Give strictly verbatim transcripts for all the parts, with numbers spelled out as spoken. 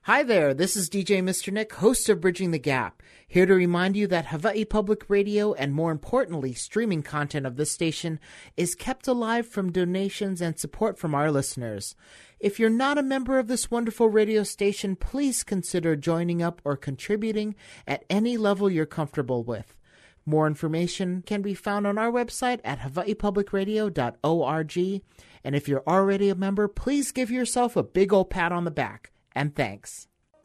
Hi there, this is D J Mister Nick, host of Bridging the Gap, here to remind you that Hawaii Public Radio and more importantly, streaming content of this station is kept alive from donations and support from our listeners. If you're not a member of this wonderful radio station, please consider joining up or contributing at any level you're comfortable with. More information can be found on our website at hawaii public radio dot org, and if you're already a member, please give yourself a big old pat on the back. And thanks.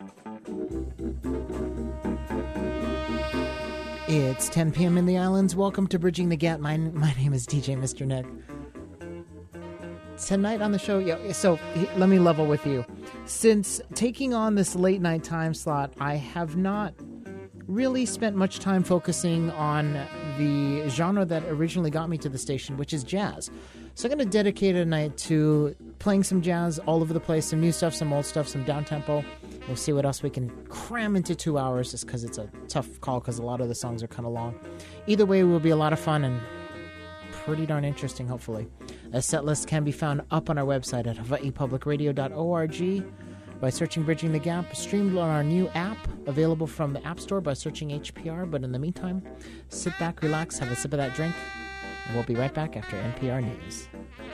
It's ten p.m. in the islands. Welcome to Bridging the Gap. My, my name is D J Mister Nick. Tonight on the show, yeah, so let me level with you. Since taking on this late night time slot, I have not really spent much time focusing on the genre that originally got me to the station, which is jazz. So I'm going to dedicate a night to playing some jazz all over the place, some new stuff, some old stuff, some down-tempo. We'll see what else we can cram into two hours just because it's a tough call because a lot of the songs are kind of long. Either way, it will be a lot of fun and pretty darn interesting, hopefully. A set list can be found up on our website at hawaii public radio dot org by searching Bridging the Gap, streamed on our new app, available from the App Store by searching H P R. But in the meantime, sit back, relax, have a sip of that drink, and we'll be right back after N P R News.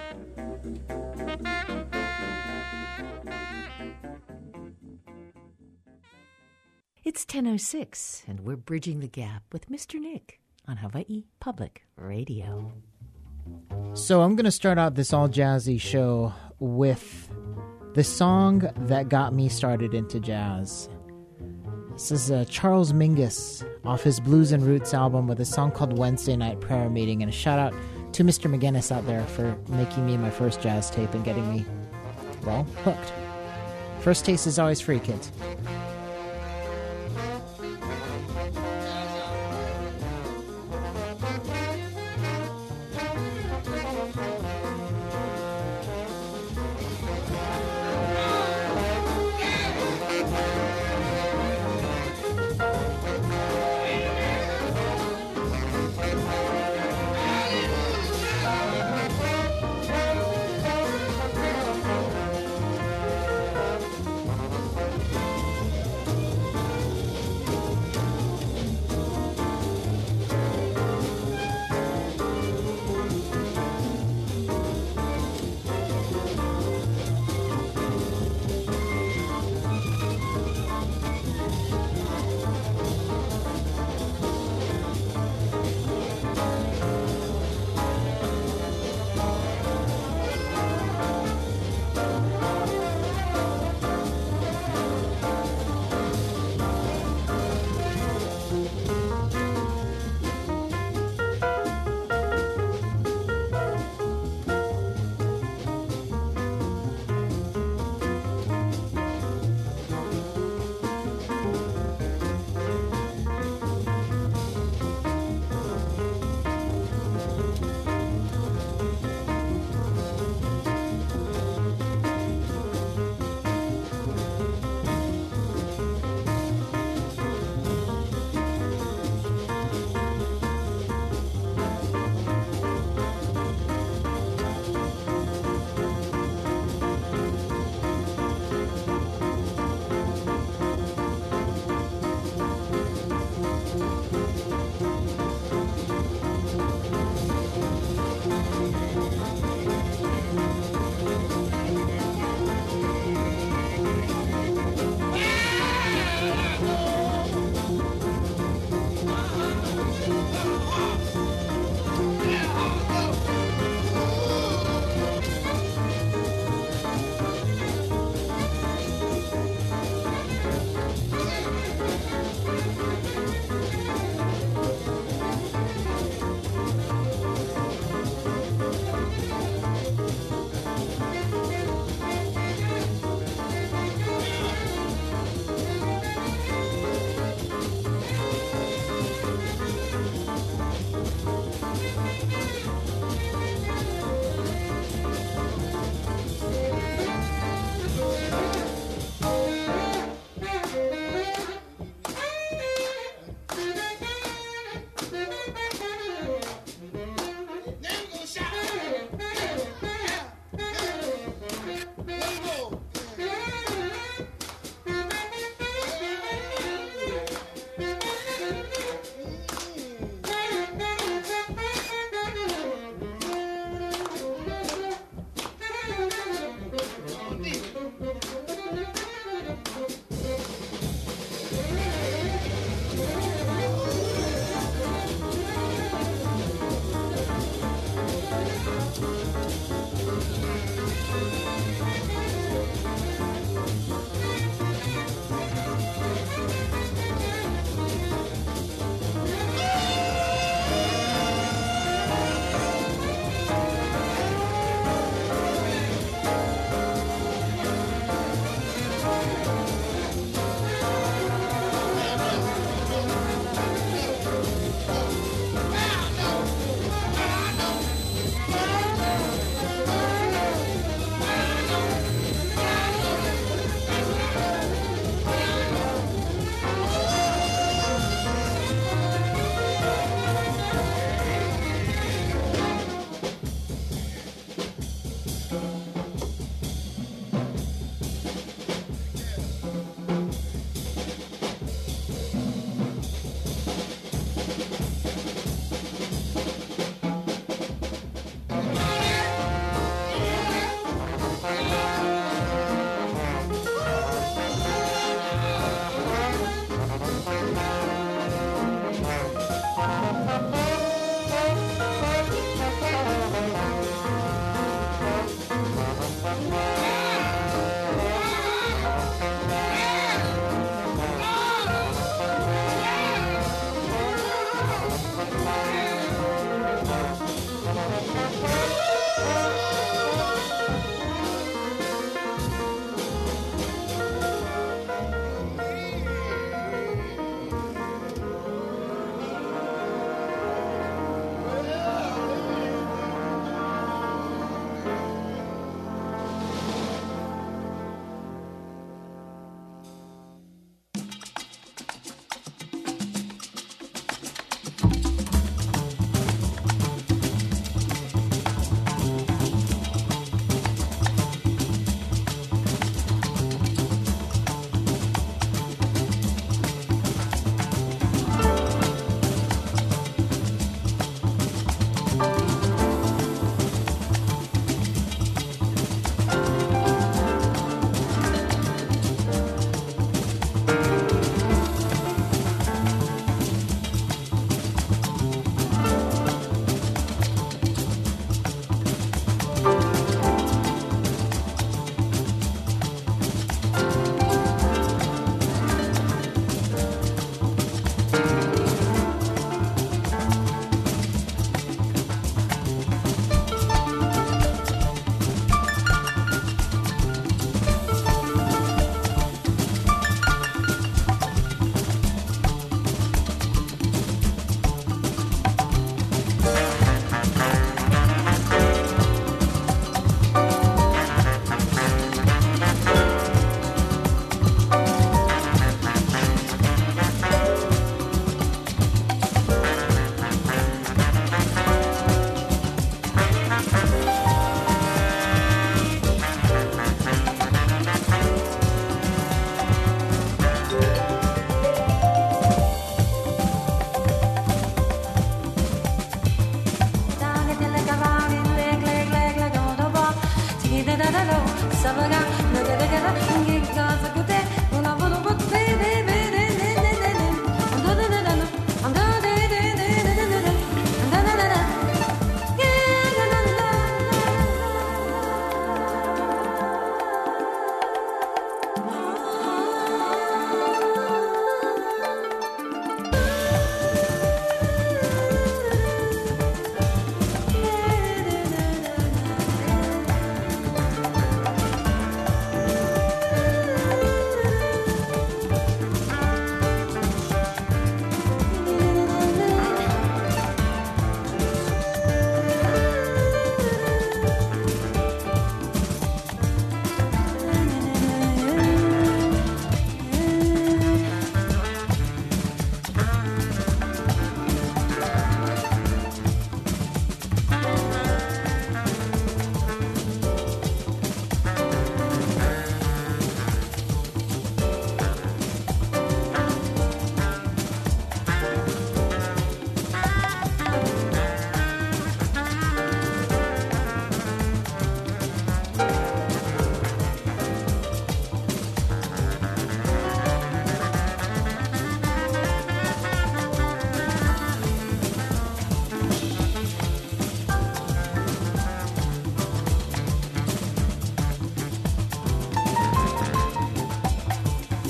It's ten oh six, and we're Bridging the Gap with Mister Nick on Hawaii Public Radio. So I'm going to start out this all-jazzy show with the song that got me started into jazz. This is uh, Charles Mingus off his Blues and Roots album with a song called Wednesday Night Prayer Meeting. And a shout out to Mister McGinnis out there for making me my first jazz tape and getting me, well, hooked. First taste is always free, kids.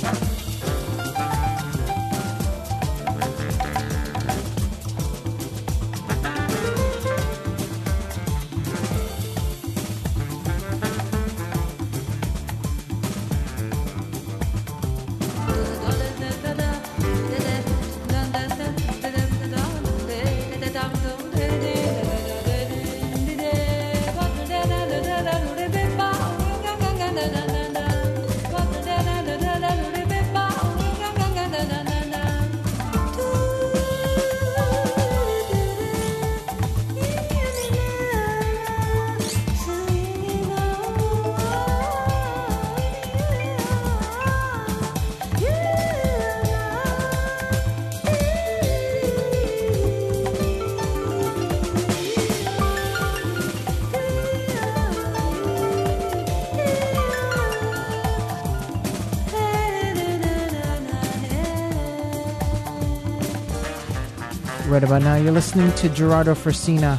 Right about now, you're listening to Gerardo Frisina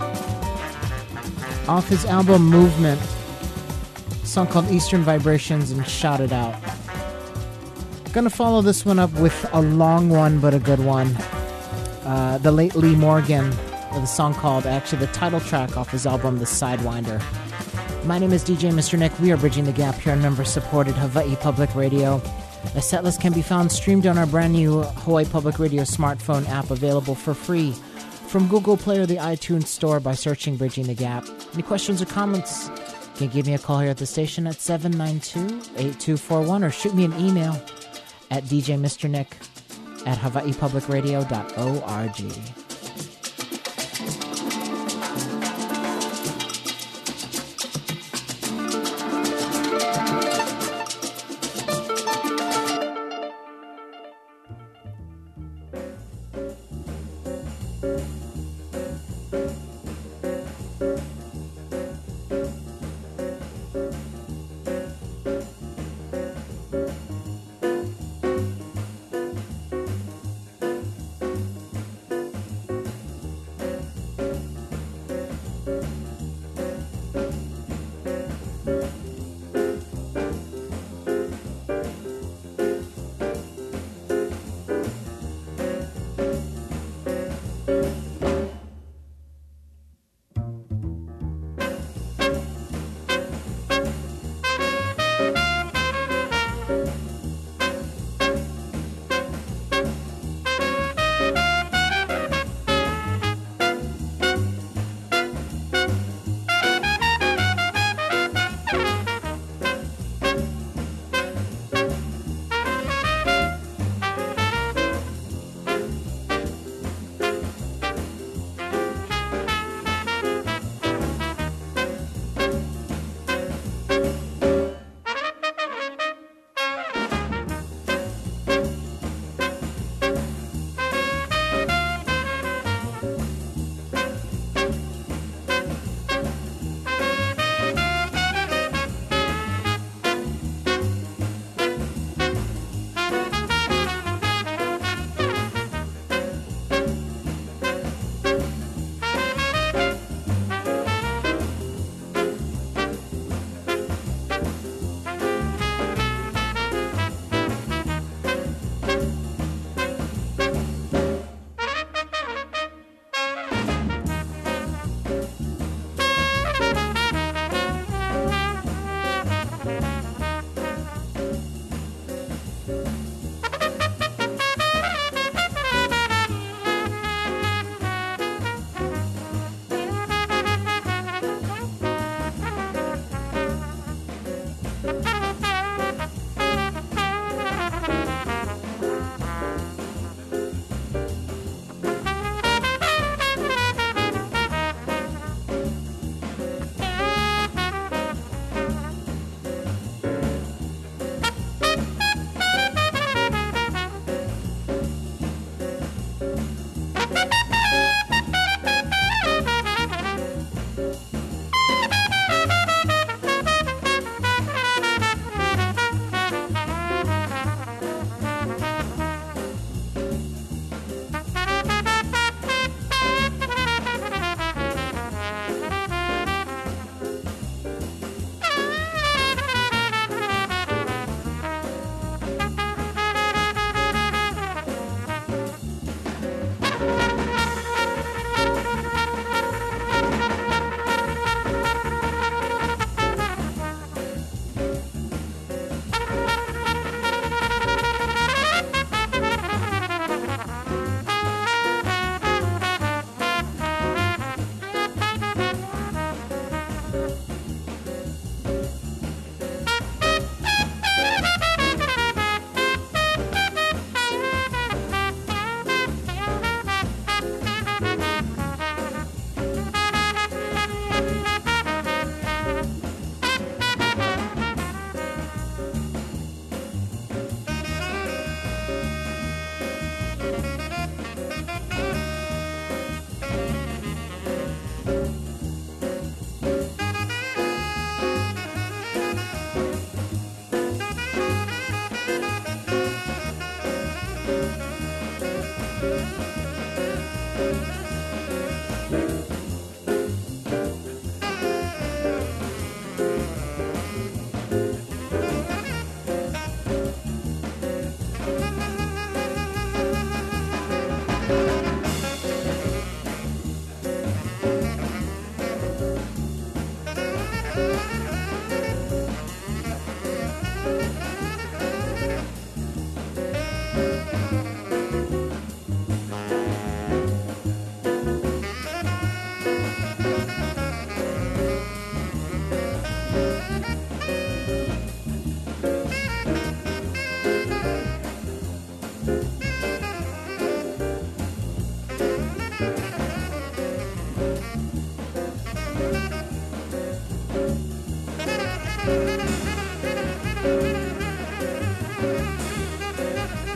off his album Movement, a song called Eastern Vibrations, and Shout It Out. Gonna follow this one up with a long one, but a good one. Uh, the late Lee Morgan, with a song called, actually the title track off his album, The Sidewinder. My name is D J Mister Nick. We are bridging the gap here on member-supported Hawaii Public Radio. The setlist can be found streamed on our brand new Hawaii Public Radio smartphone app, available for free from Google Play or the iTunes Store by searching Bridging the Gap. Any questions or comments? You can give me a call here at the station at seven nine two, eight two four one or shoot me an email at d j mister nick at hawaii public radio dot org.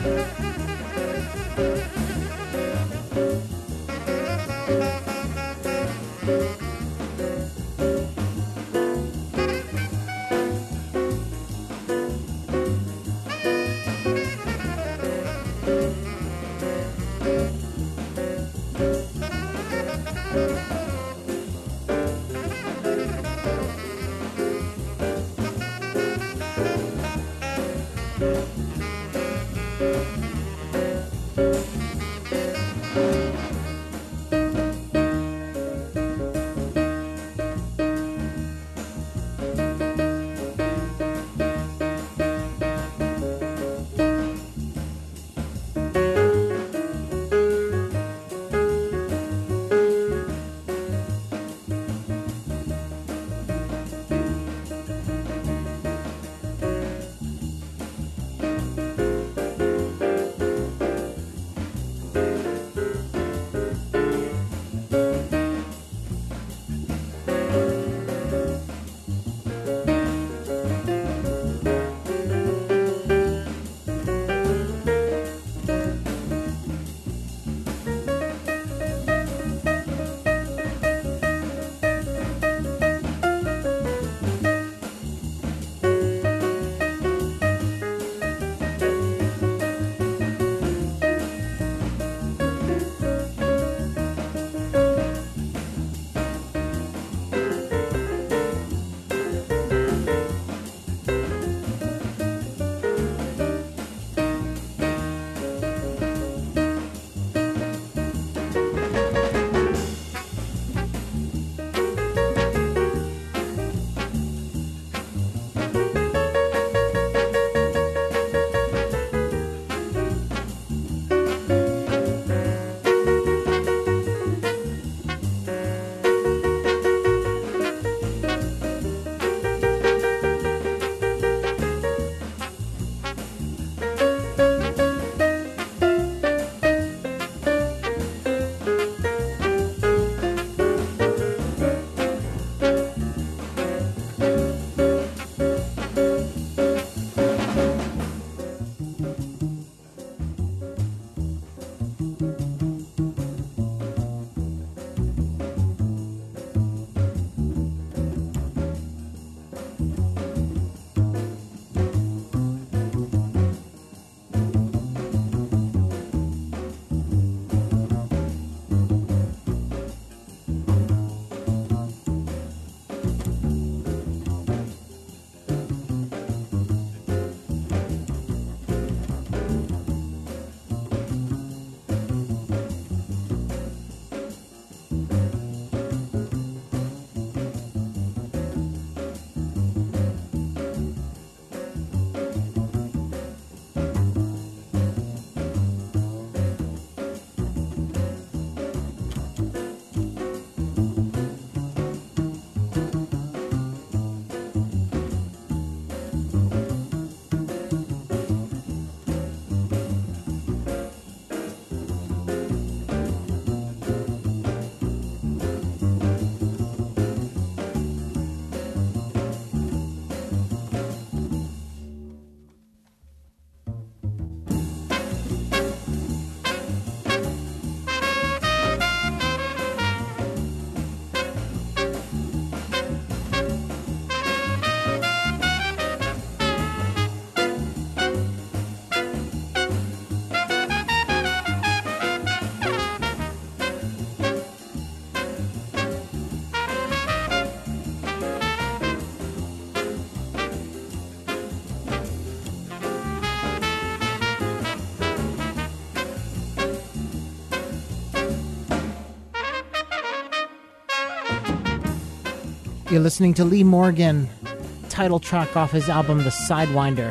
You're listening to Lee Morgan, title track off his album The Sidewinder.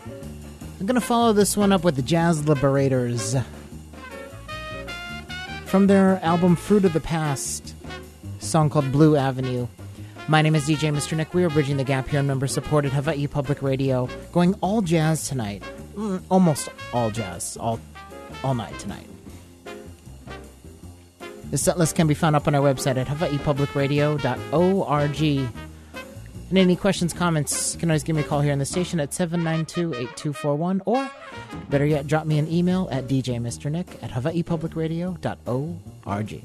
I'm going to follow this one up with the Jazz Liberators. From their album Fruit of the Past, a song called Blue Avenue. My name is D J Mister Nick. We are bridging the gap here on member-supported Hawaii Public Radio, going all jazz tonight. Mm, almost all jazz, all, all night tonight. The set list can be found up on our website at hawaii public radio dot org. And And any questions, comments, you can always give me a call here on the station at seven nine two, eight two four one, or better yet, drop me an email at d j mister nick at hawaii public radio dot org.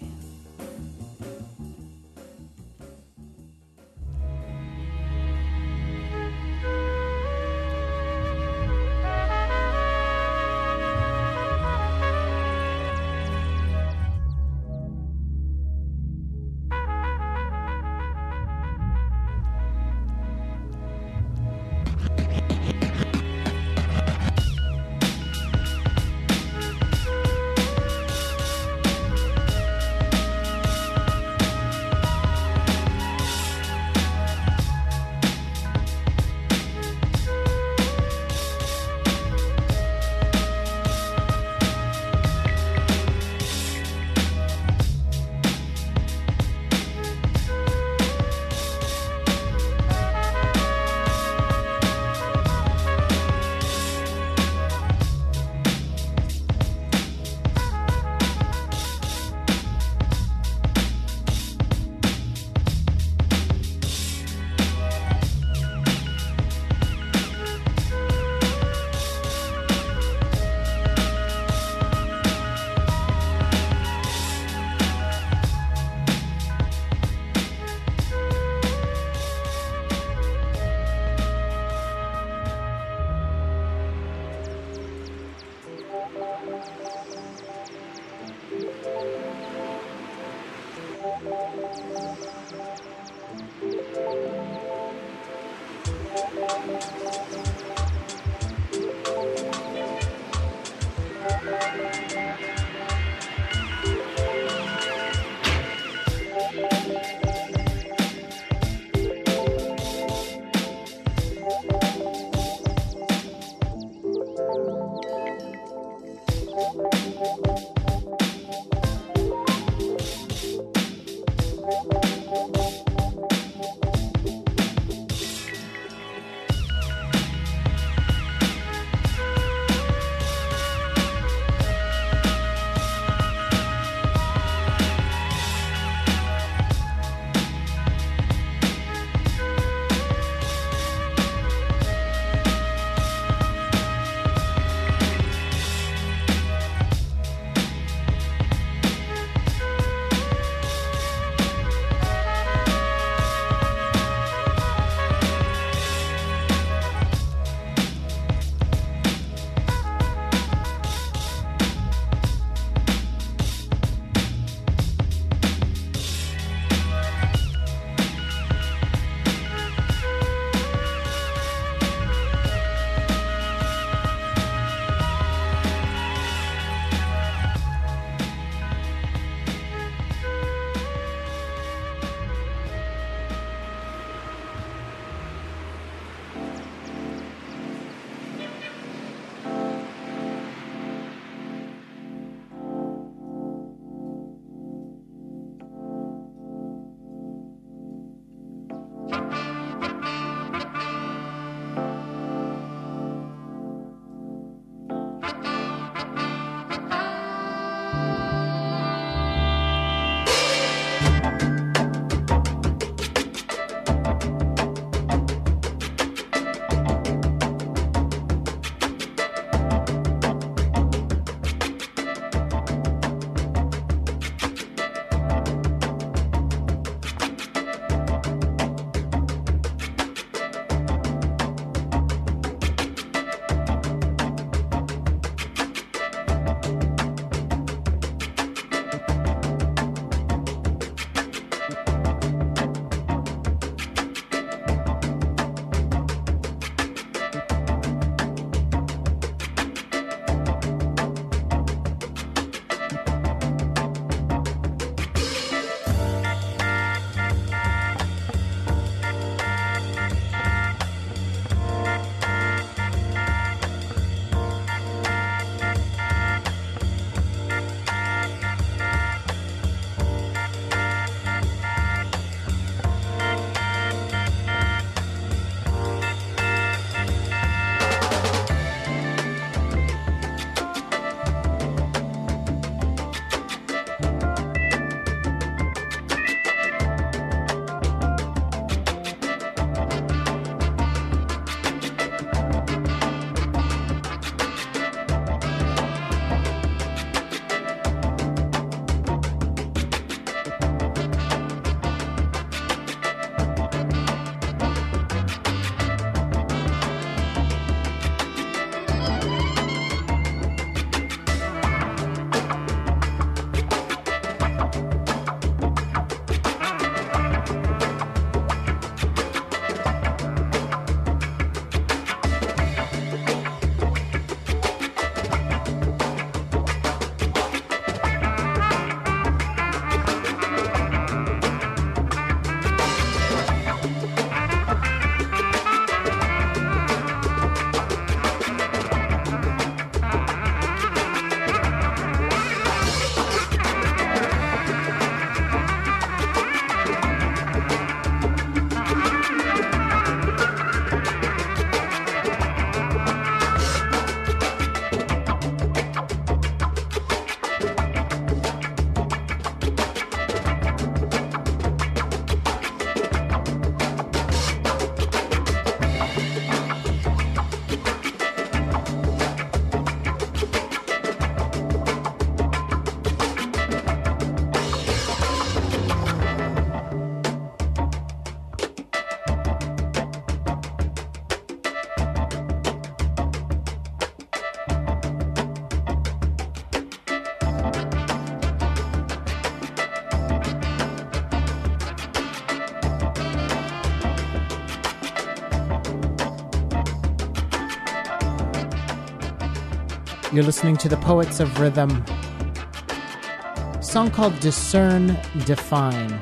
You're listening to the Poets of Rhythm. A song called Discern, Define.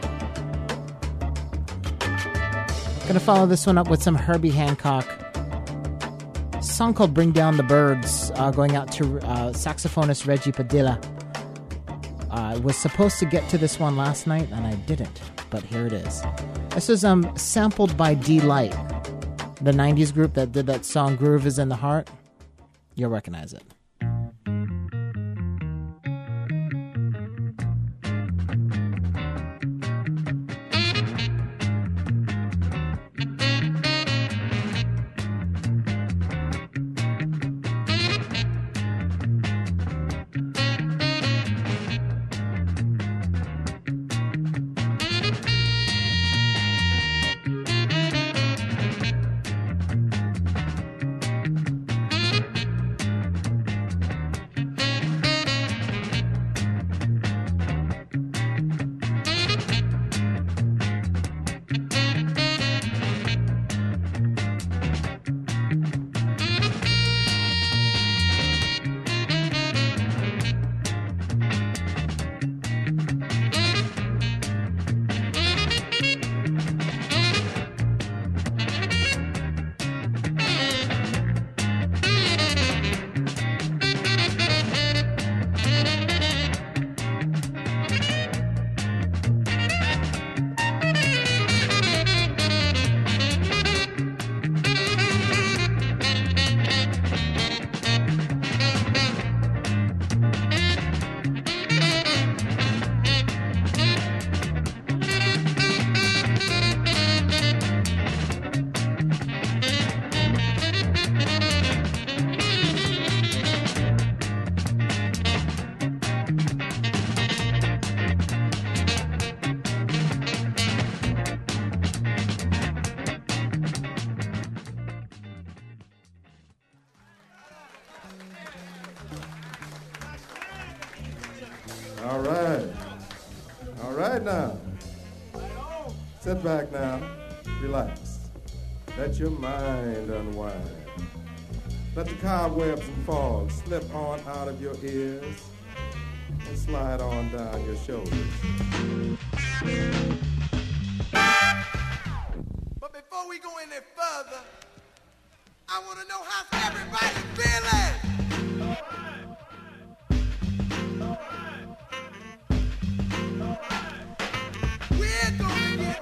Gonna follow this one up with some Herbie Hancock. A song called Bring Down the Birds, uh, going out to uh, saxophonist Reggie Padilla. I uh, was supposed to get to this one last night, and I didn't, but here it is. This is um, sampled by D-Light, the nineties group that did that song Groove is in the Heart. You'll recognize it. All right. All right now. Sit back now. Relax. Let your mind unwind. Let the cobwebs and fog slip on out of your ears and slide on down your shoulders. But before we go any further, I want to know how everybody's feeling. All right. All right. All right. We're gonna get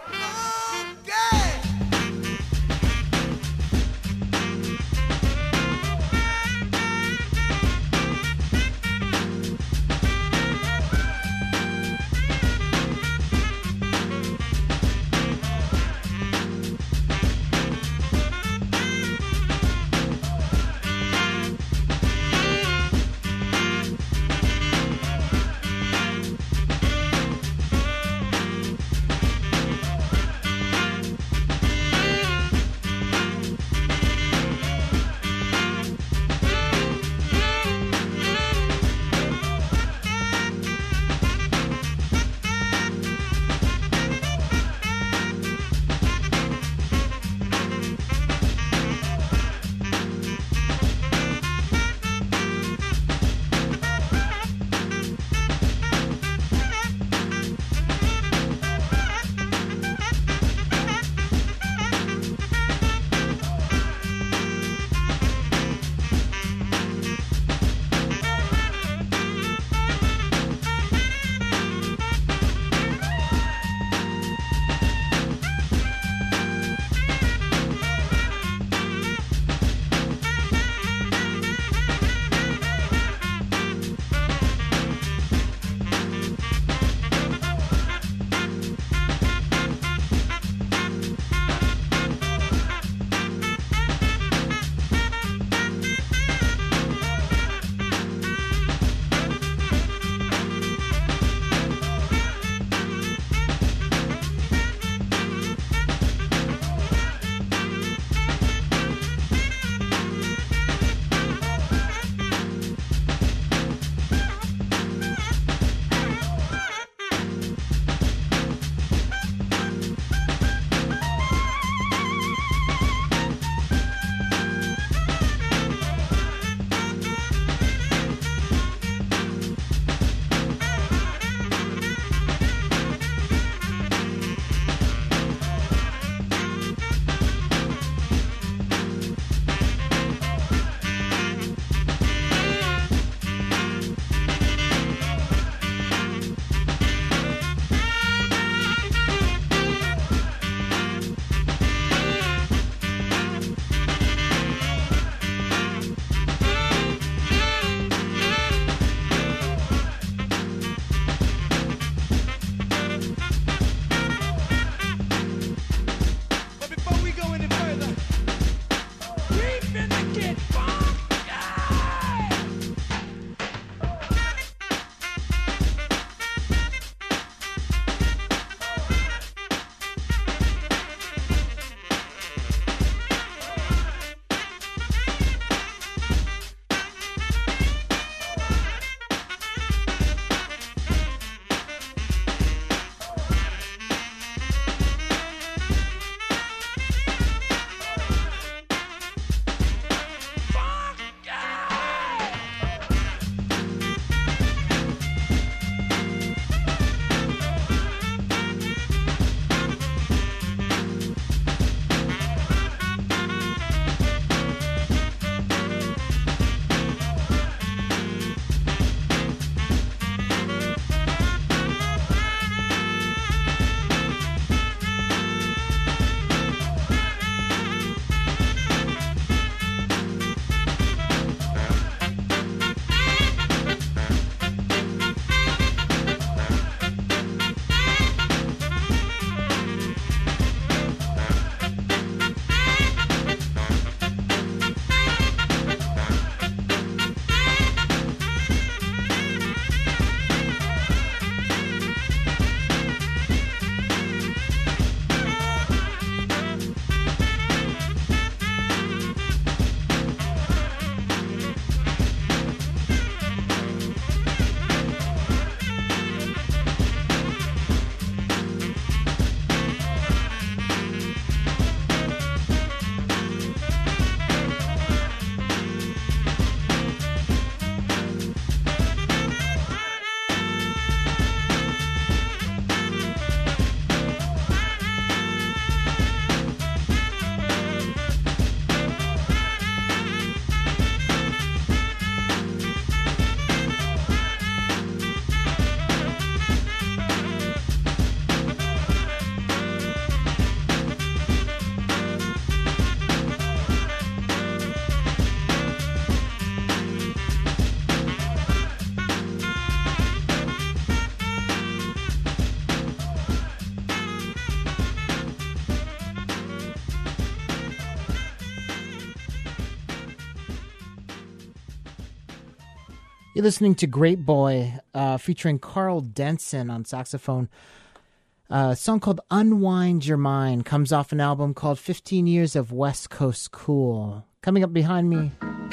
You're listening to Great Boy, uh, featuring Carl Denson on saxophone. Uh, a song called Unwind Your Mind comes off an album called fifteen Years of West Coast Cool. Coming up behind me,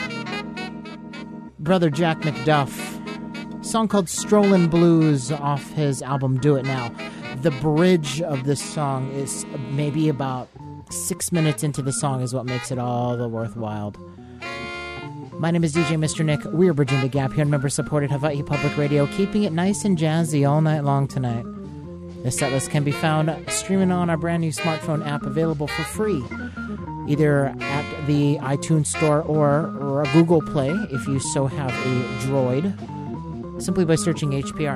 brother Jack McDuff. A song called Strollin' Blues off his album Do It Now. The bridge of this song is maybe about six minutes into the song is what makes it all the worthwhile. My name is D J Mister Nick. We are bridging the gap here on member-supported Hawaii Public Radio, keeping it nice and jazzy all night long tonight. This setlist can be found streaming on our brand new smartphone app, available for free, either at the iTunes Store or, or a Google Play, if you so have a Droid, simply by searching H P R.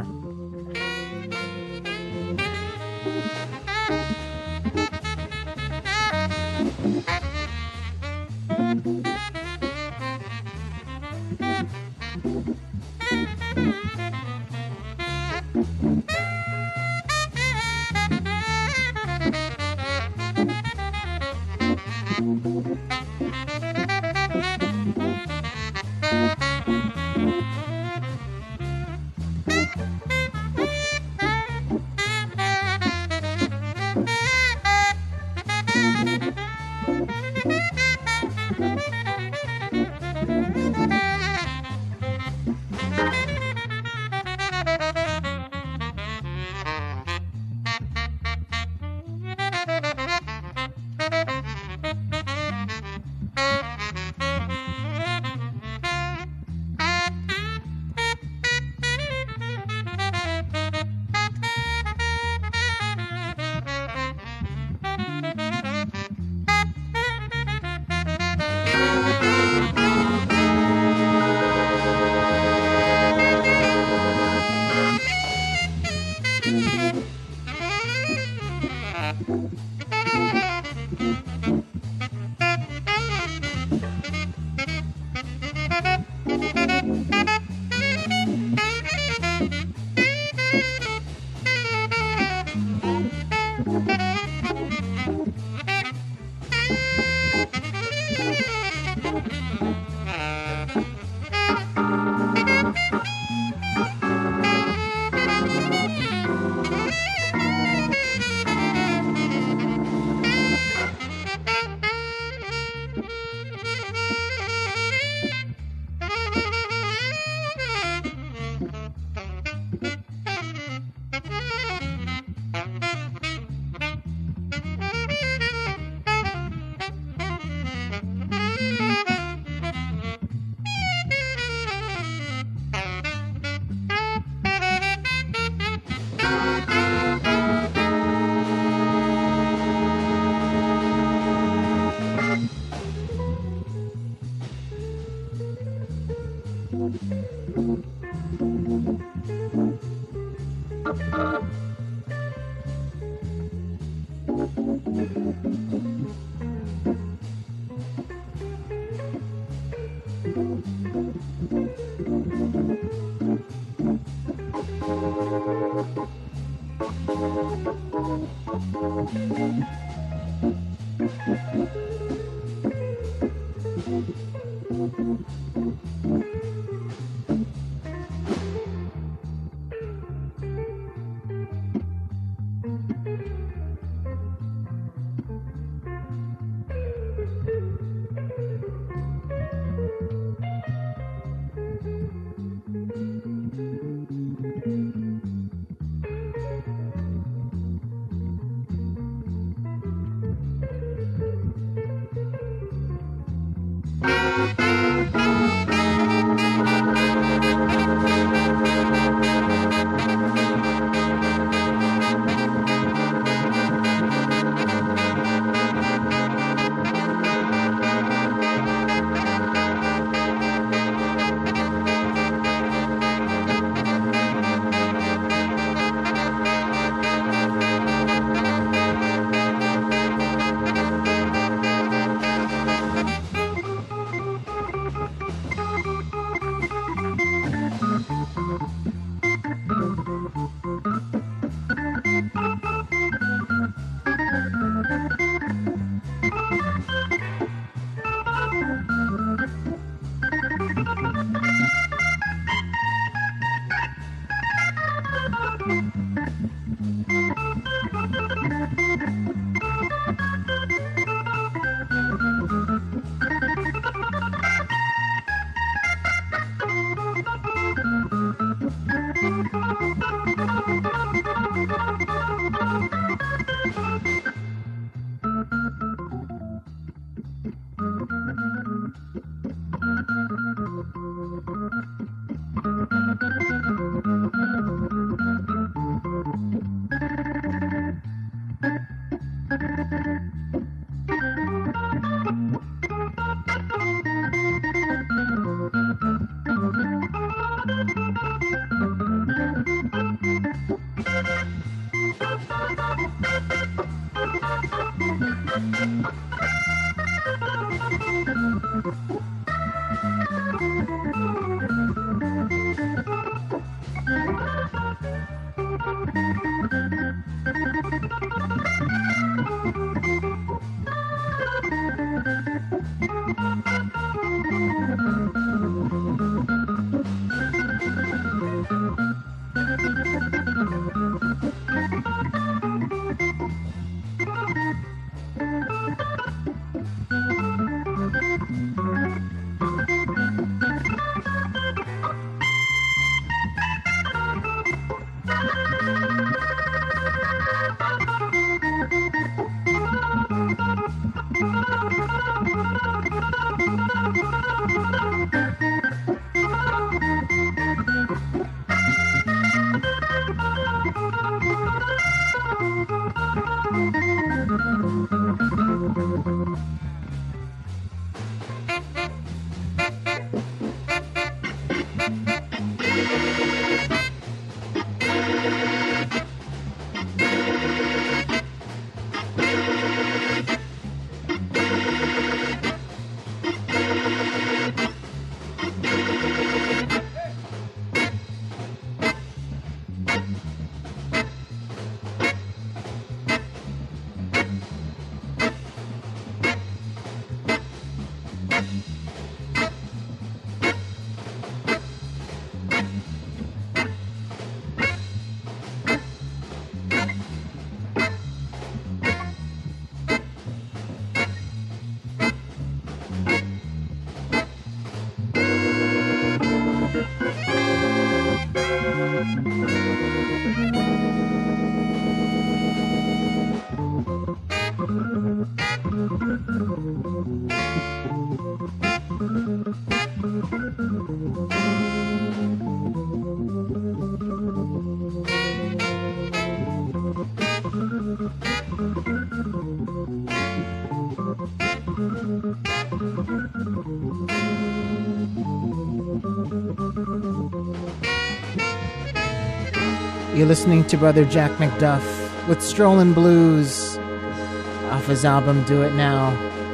You're listening to Brother Jack McDuff with Strollin' Blues off his album Do It Now.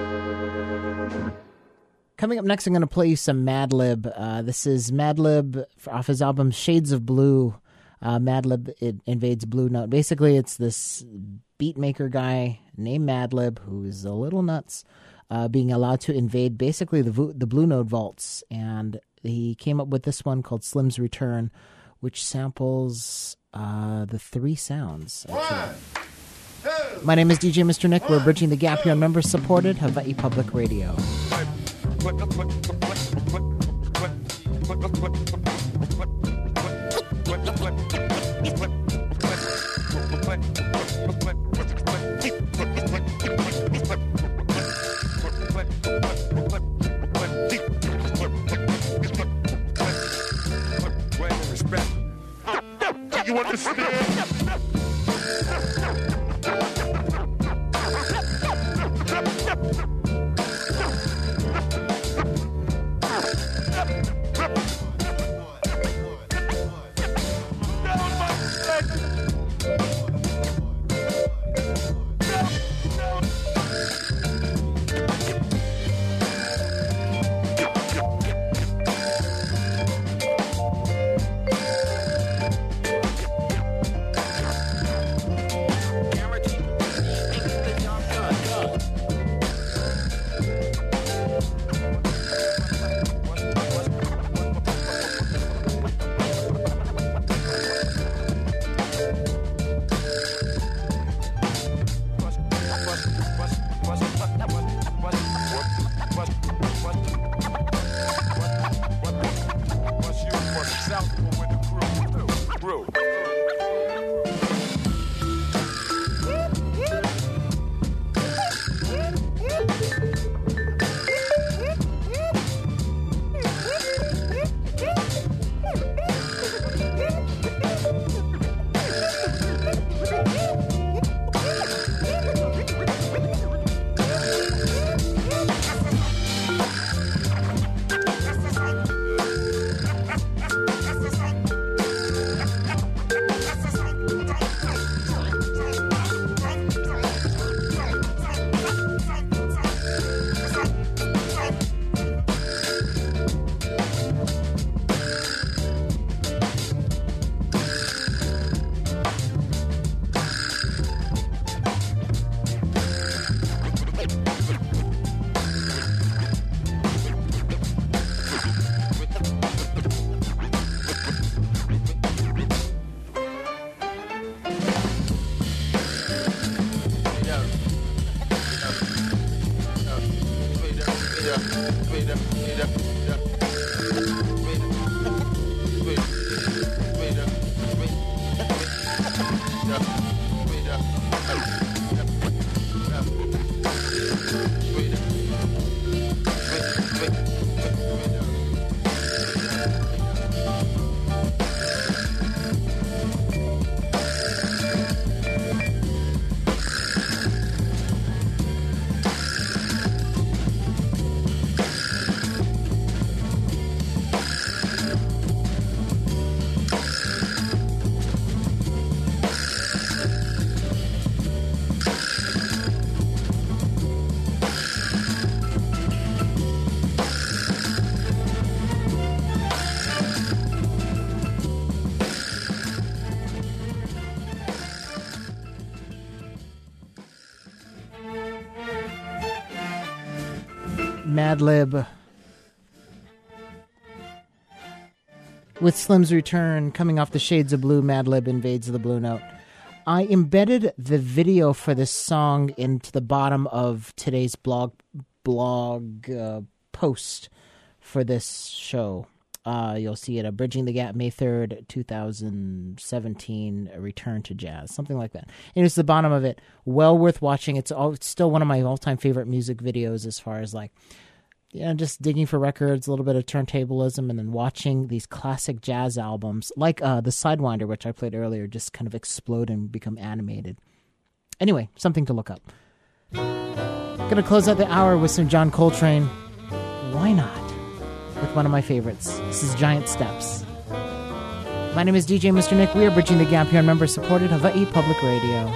Coming up next, I'm going to play you some Madlib. Uh, this is Madlib off his album Shades of Blue. Uh, Madlib, it invades Blue Note. Basically, it's this beat maker guy named Madlib who is a little nuts, uh, being allowed to invade basically the vo- the Blue Note vaults. And he came up with this one called Slim's Return, which samples uh, the three sounds. One, two, My name is D J Mister Nick. We're bridging the gap here on member-supported Hawaii Public Radio. You understand? Madlib with Slim's Return, coming off the Shades of Blue. Madlib invades the Blue Note. I embedded the video for this song into the bottom of today's blog blog uh, post for this show. Uh, you'll see it at Bridging the Gap, May third, twenty seventeen, a Return to Jazz, something like that. And it's the bottom of it. Well worth watching. It's, all, it's still one of my all-time favorite music videos as far as like, you know, just digging for records, a little bit of turntablism, and then watching these classic jazz albums like uh, the Sidewinder, which I played earlier, just kind of explode and become animated. Anyway, something to look up. Gonna close out the hour with some John Coltrane. Why not? With one of my favorites. This is Giant Steps. My name is D J Mister Nick. We are bridging the gap here on member-supported Hawaii Public Radio.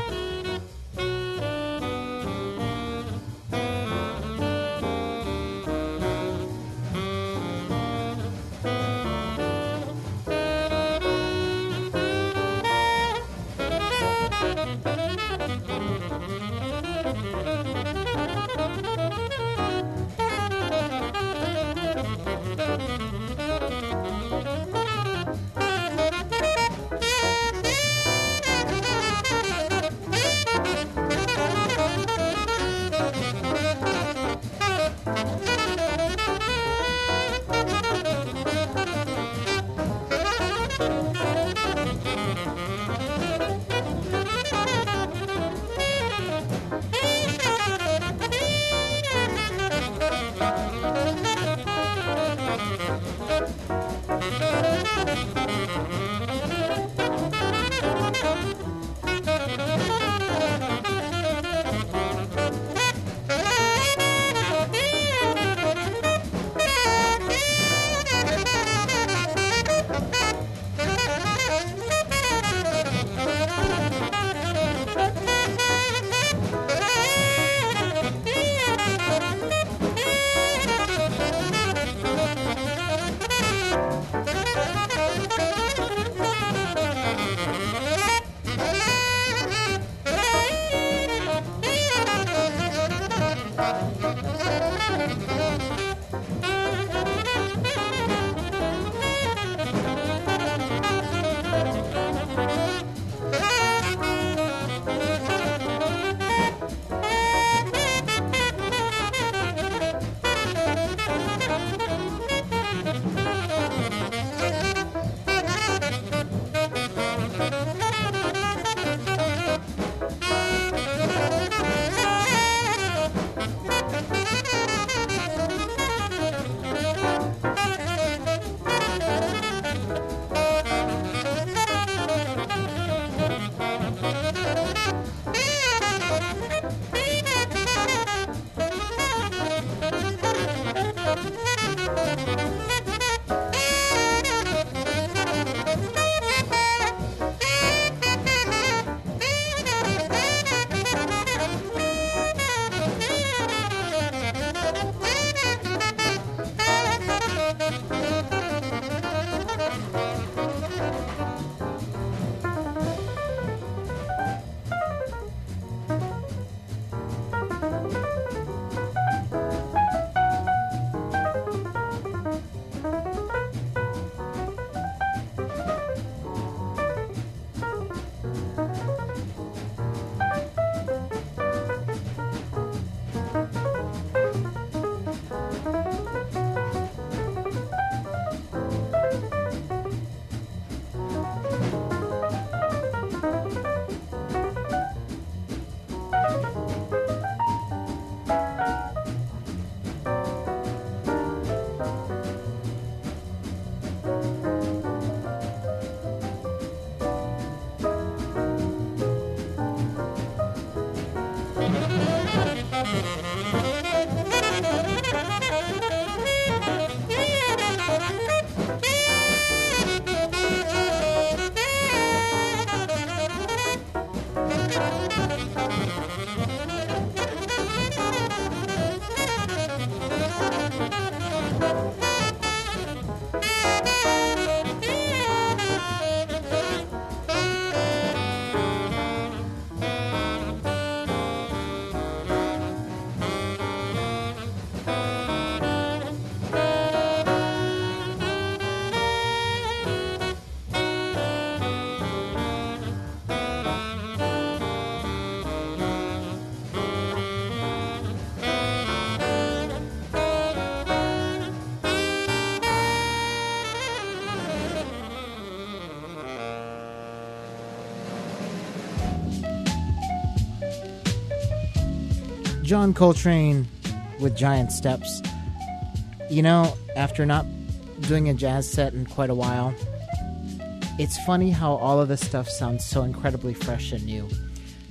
John Coltrane with Giant Steps. You know, after not doing a jazz set in quite a while, it's funny how all of this stuff sounds so incredibly fresh and new.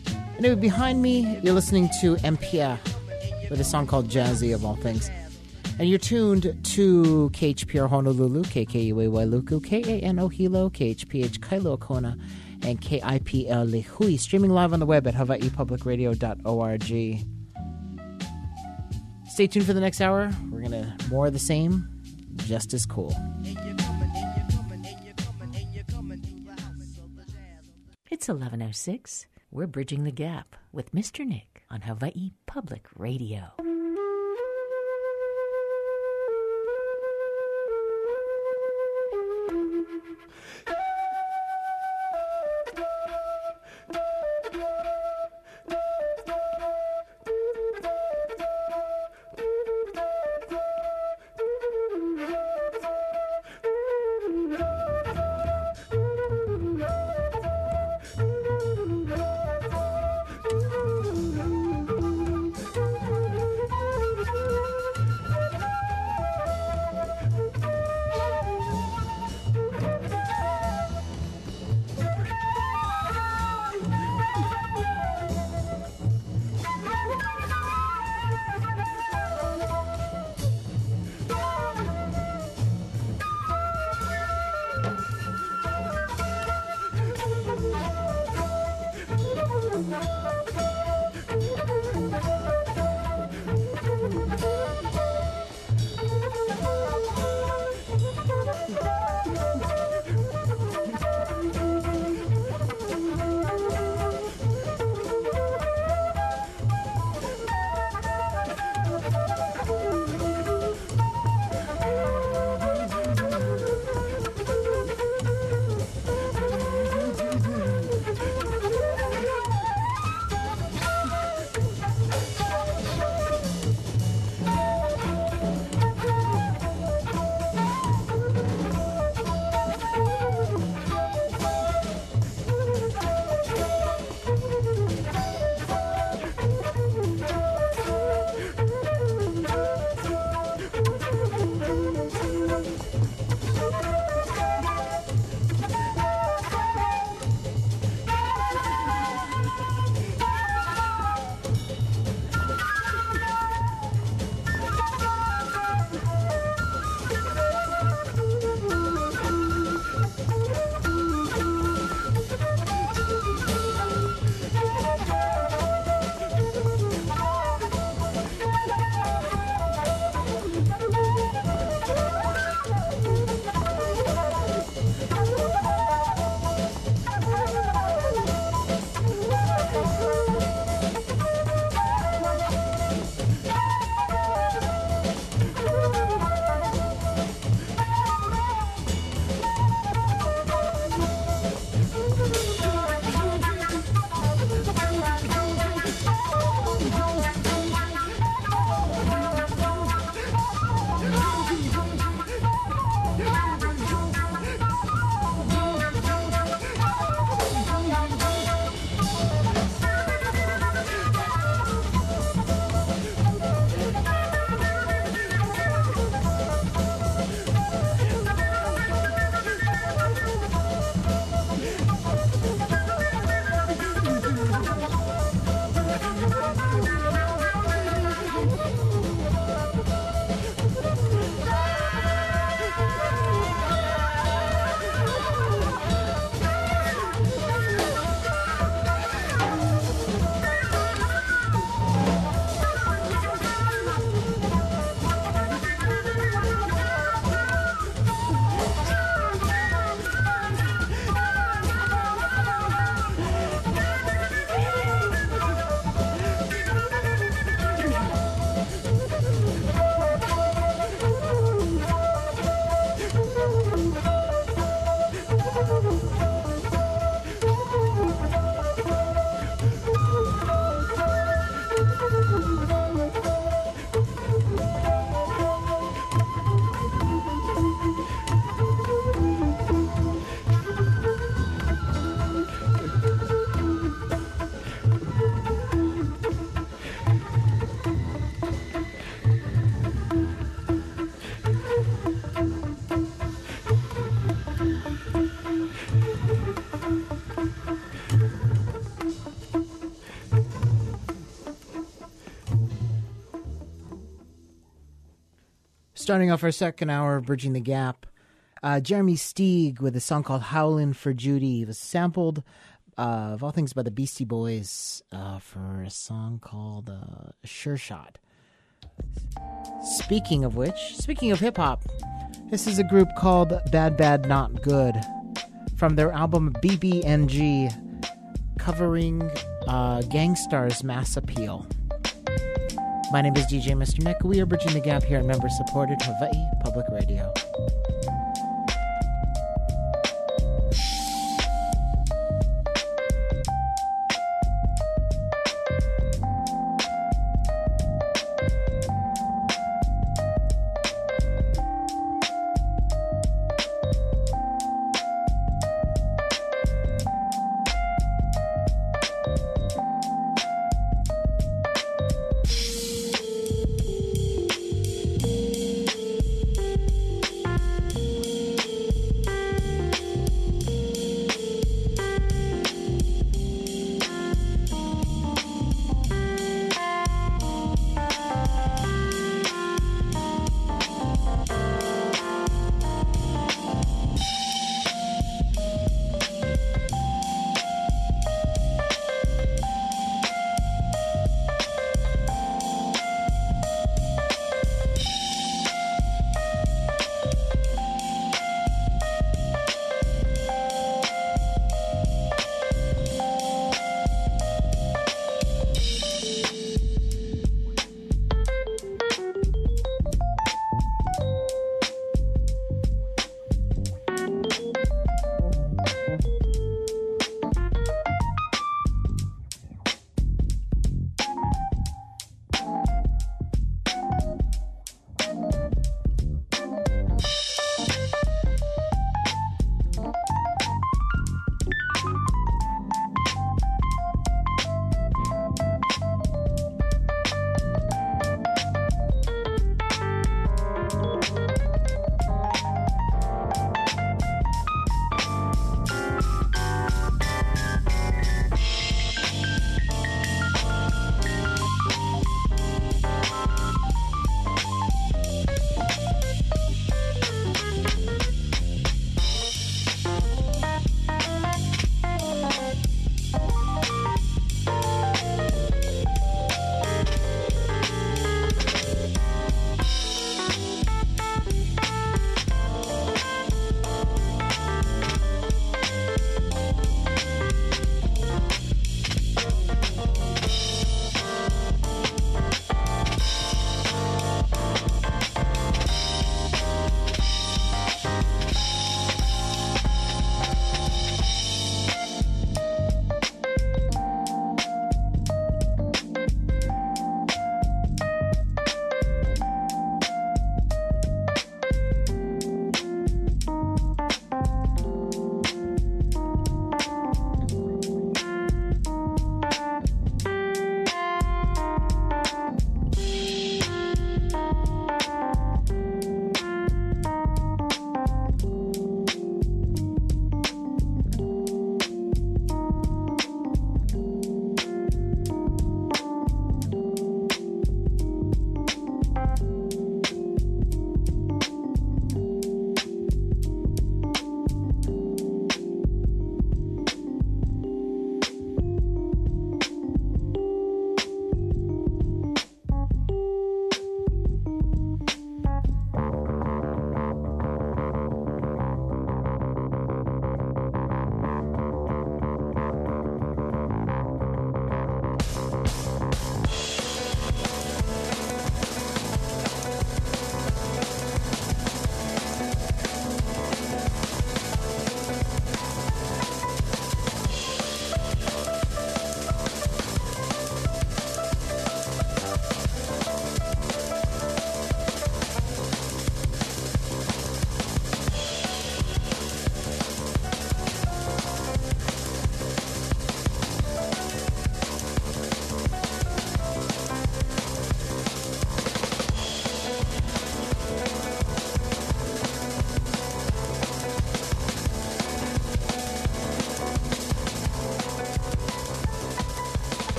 Anyway, behind me, you're listening to M P A with a song called Jazzy, of all things. And you're tuned to K H P R Honolulu, K K U A Wailuku, K A N O Hilo, K H P H Kailua Kona, and K I P L Lehui, streaming live on the web at hawaii public radio dot org. Stay tuned for the next hour. We're going to more of the same, just as cool. It's eleven oh six. We're bridging the gap with Mister Nick on Hawaii Public Radio. Starting off our second hour of Bridging the Gap, uh, Jeremy Steig with a song called Howlin' for Judy. It was sampled, uh, of all things, by the Beastie Boys uh, for a song called uh, Sure Shot. Speaking of which, speaking of hip-hop, this is a group called Bad Bad Not Good from their album B B N G, covering uh, Gangstar's Mass Appeal. My name is D J Mister Nick. We are Bridging the Gap here at member-supported Hawaii Public Radio.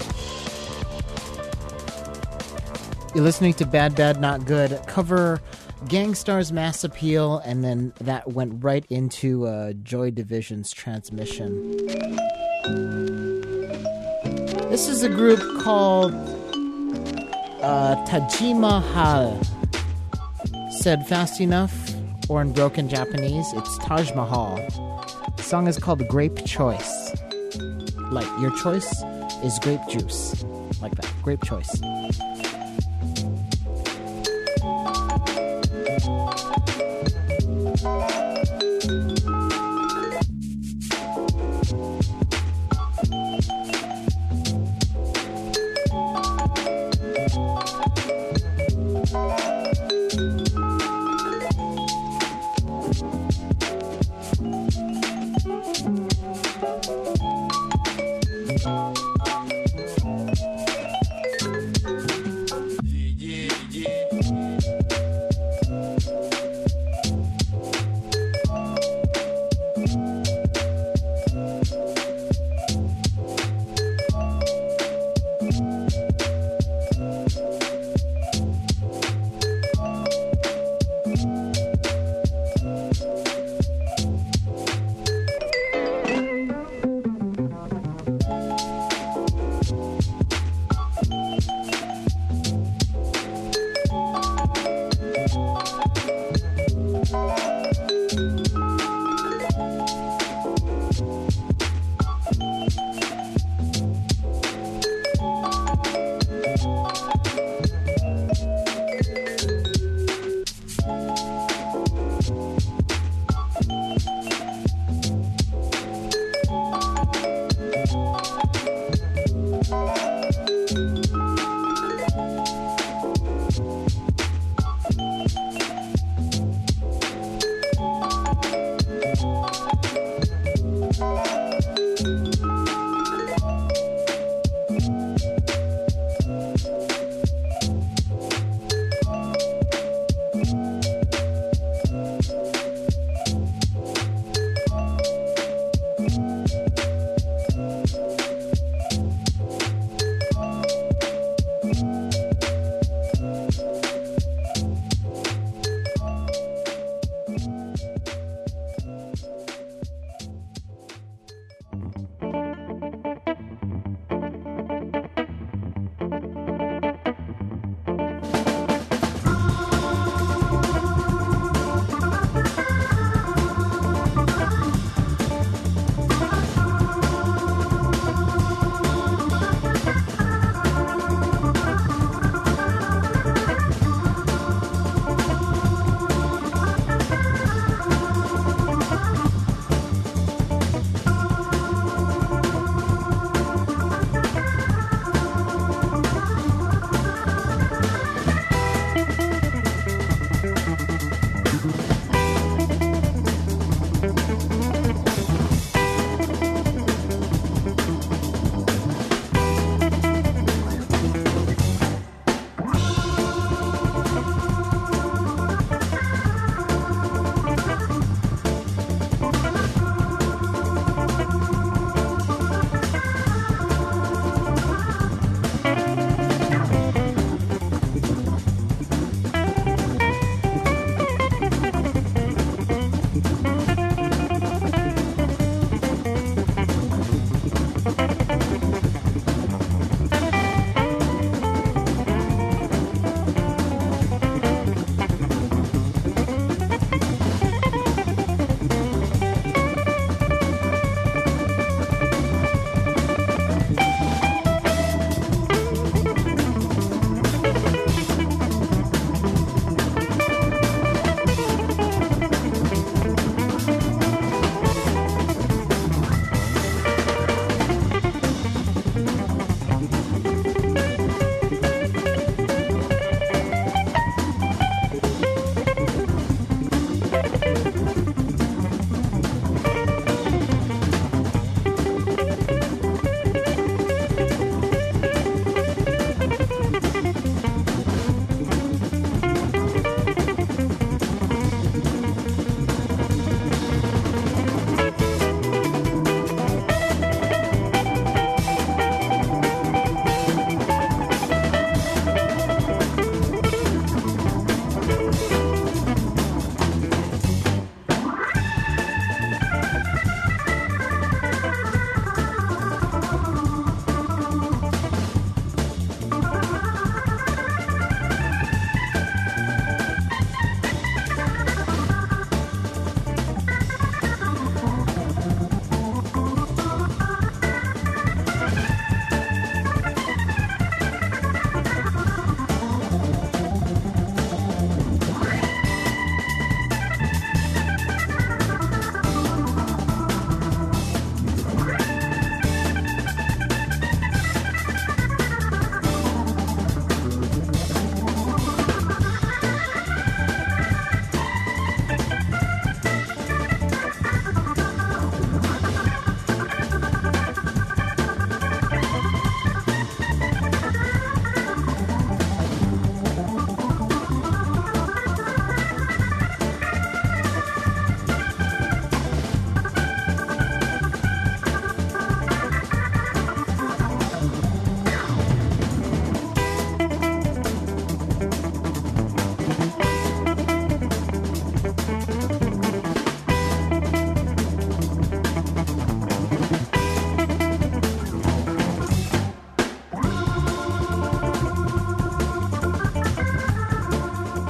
You're listening to Bad Bad Not Good, cover Gangstar's Mass Appeal, and then that went right into uh, Joy Division's Transmission. This is a group called uh, Taj Mahal. Said fast enough, or in broken Japanese, it's Taj Mahal. The song is called Grape Choice. Like, your choice is grape juice. Like that. Grape choice.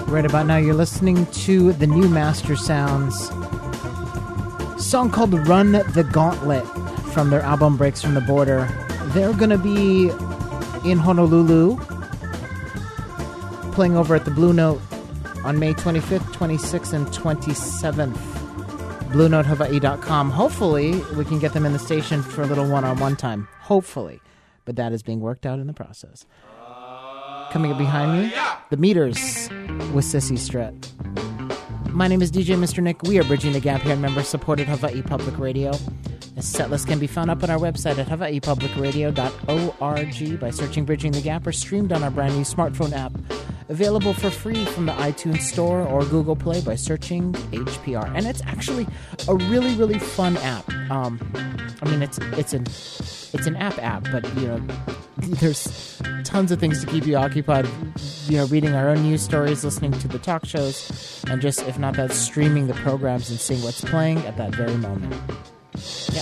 Right about now, you're listening to the new Master Sounds song called Run the Gauntlet from their album Breaks from the Border. They're going to be in Honolulu, playing over at the Blue Note on May twenty-fifth, twenty-sixth, and twenty-seventh. blue note hawaii dot com. Hopefully, we can get them in the station for a little one-on-one time. Hopefully. But that is being worked out in the process. Coming up behind me, The Meters with Sissy Strett. My name is D J Mister Nick. We are bridging the gap here on member-supported Hawaii Public Radio. The setlist can be found up on our website at hawaii public radio dot org by searching Bridging the Gap, or streamed on our brand new smartphone app, available for free from the iTunes Store or Google Play by searching H P R. And it's actually a really, really fun app. Um, I mean, it's it's an it's an app app, but you know, there's tons of things to keep you occupied. You know, reading our own news stories, listening to the talk shows, and just, if not that, streaming the programs and seeing what's playing at that very moment. Yeah.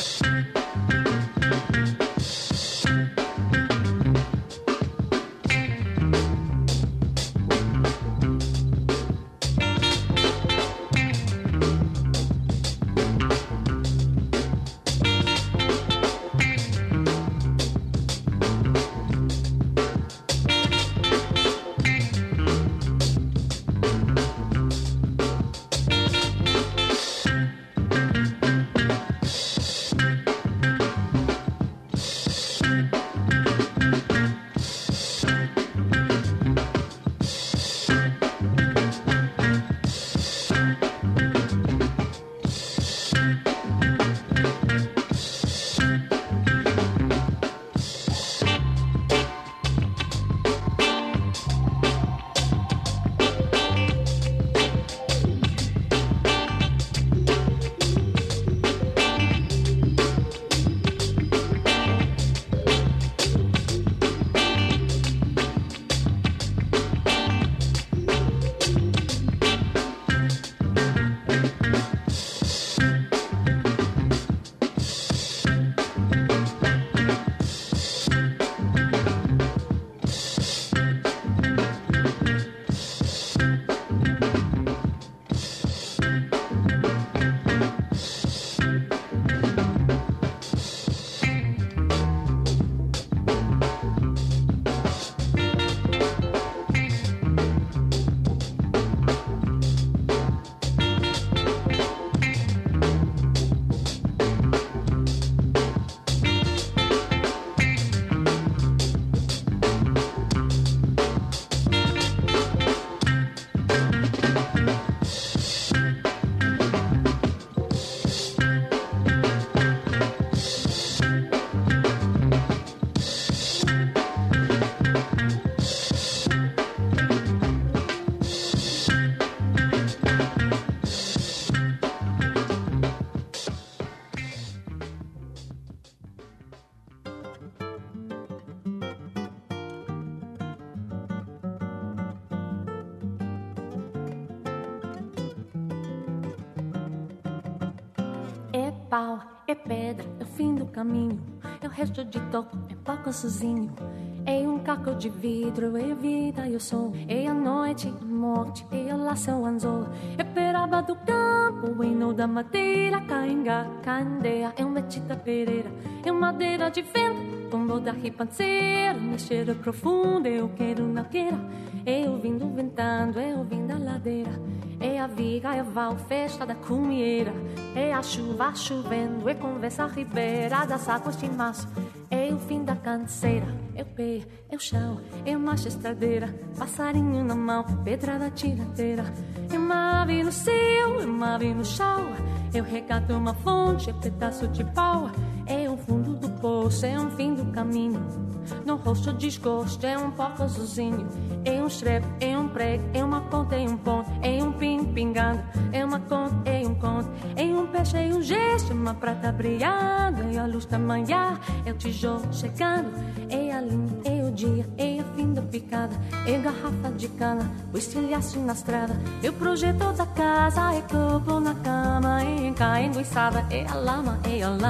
pau, é pedra, é o fim do caminho, é o resto de toco, é pouco sozinho. É um caco de vidro, é a vida e o sol, é a noite, a morte, é a laço anzol. É peraba do campo, é no da madeira, cainga, candeia, é um metida pereira, é madeira de vento, tombo da ripanceira, na cheira profunda, eu quero na queira. É o vindo ventando, é o vindo da ladeira, é a viga, é a val, festa da cumieira, é a chuva chovendo, é conversa ribeira, da saco estimaço, é o fim da canseira, é o pé, é o chão, é marcha estradeira, passarinho na mão, pedra da tiradeira, é uma ave no céu, é uma ave no chão, é o regato, é uma fonte, é pedaço de pau, é o fundo do poço, é um fim do caminho, no rosto desgosto, é um pouco azulzinho, é um estrepe, é um prego, é uma ponta, é um ponto, é um ping pingando, é uma conta, é um conto, é um peixe, é um gesto, é uma prata brilhando, é a luz da manhã, é o tijolo chegando, é a linha, é o dia, é a fim da picada, é garrafa de cana, o estilhaço na estrada, é o projeto da casa, é copo na cama, é cá enguiçada, é a lama, é a lama,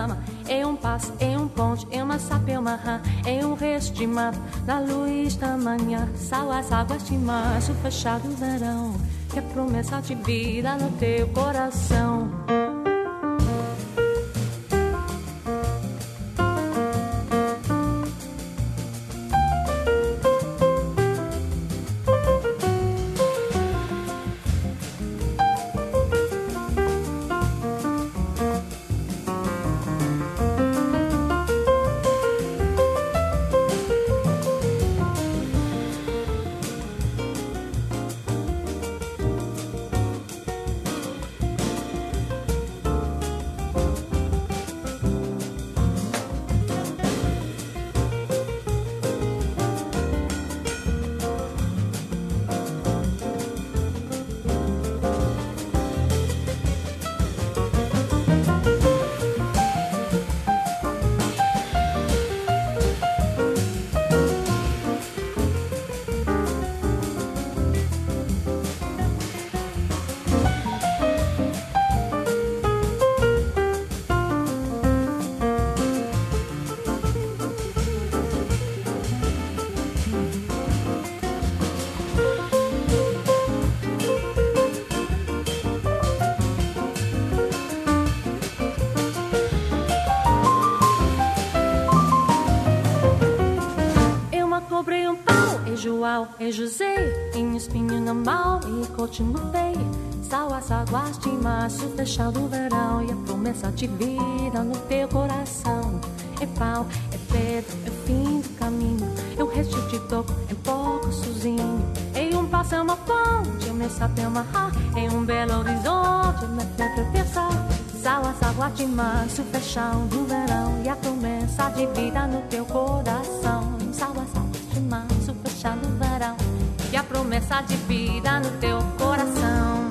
e um passo, e um ponte, e uma sapa, e uma rã, e um resto de mato, na luz da manhã, sal as águas de março, fechado o verão, que é promessa de vida no teu coração. E José, em espinho na mão e cote no peito, sal as águas de março, fechado o verão, e a promessa de vida no teu coração. É pau, é pedra, é fim do caminho, é um resto de toco, é pouco sozinho. E um passo é uma ponte, uma sapa é uma rã, é um belo horizonte, uma pedra terça. Sal as águas de março, fechado o verão, e a promessa de vida no teu coração. Sal as águas de março, fechado o verão, e a promessa de vida no teu coração.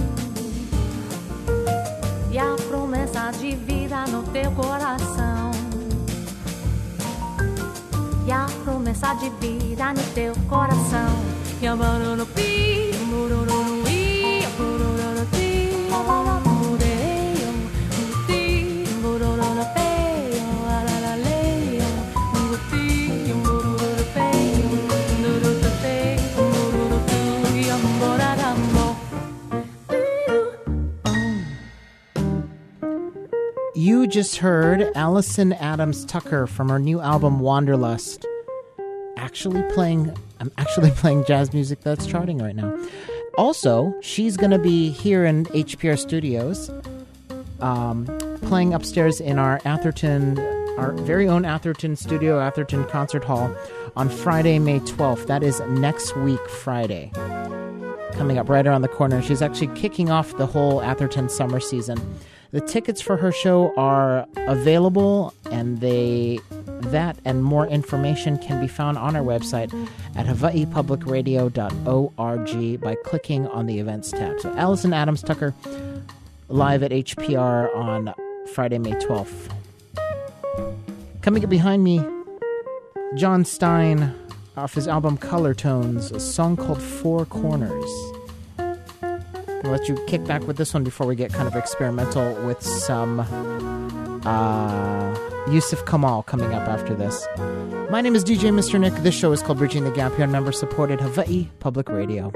E a promessa de vida no teu coração. E a promessa de vida no teu coração. E a barulho pi, barulho i, barulho ti, barulho ti, barulho pe, barulho le, barulho ti, barulho pe, barulho te, barulho tu, e amor amor. You just heard Allison Adams Tucker from her new album Wanderlust. Actually playing, I'm actually playing jazz music that's charting right now. Also, she's going to be here in H P R Studios, um, playing upstairs in our Atherton, our very own Atherton studio, Atherton Concert Hall, on Friday, May twelfth. That is next week, Friday. Coming up right around the corner. She's actually kicking off the whole Atherton summer season. The tickets for her show are available, and they that and more information can be found on our website at hawaii public radio dot org by clicking on the events tab. So Allison Adams Tucker live at H P R on Friday, May twelfth. Coming up behind me, John Stein off his album Color Tones, a song called Four Corners. I'll let you kick back with this one before we get kind of experimental with some uh, Yusuf Kamal coming up after this. My name is D J Mister Nick. This show is called Bridging the Gap here on member-supported Hawaii Public Radio.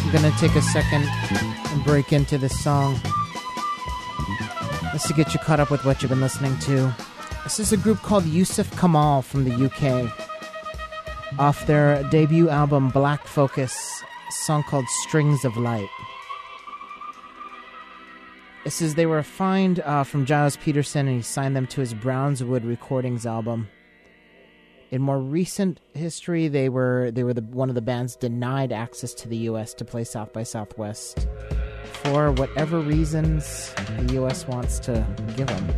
I'm going to take a second and break into this song. Just to get you caught up with what you've been listening to. This is a group called Yusuf Kamal from the U K. Off their debut album Black Focus, a song called Strings of Light. This is, they were fined uh, from Giles Peterson, and he signed them to his Brownswood Recordings album. In more recent history, they were they were the, one of the bands denied access to the U S to play South by Southwest for whatever reasons the U S wants to give them.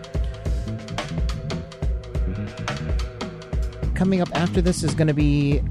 Coming up after this is going to be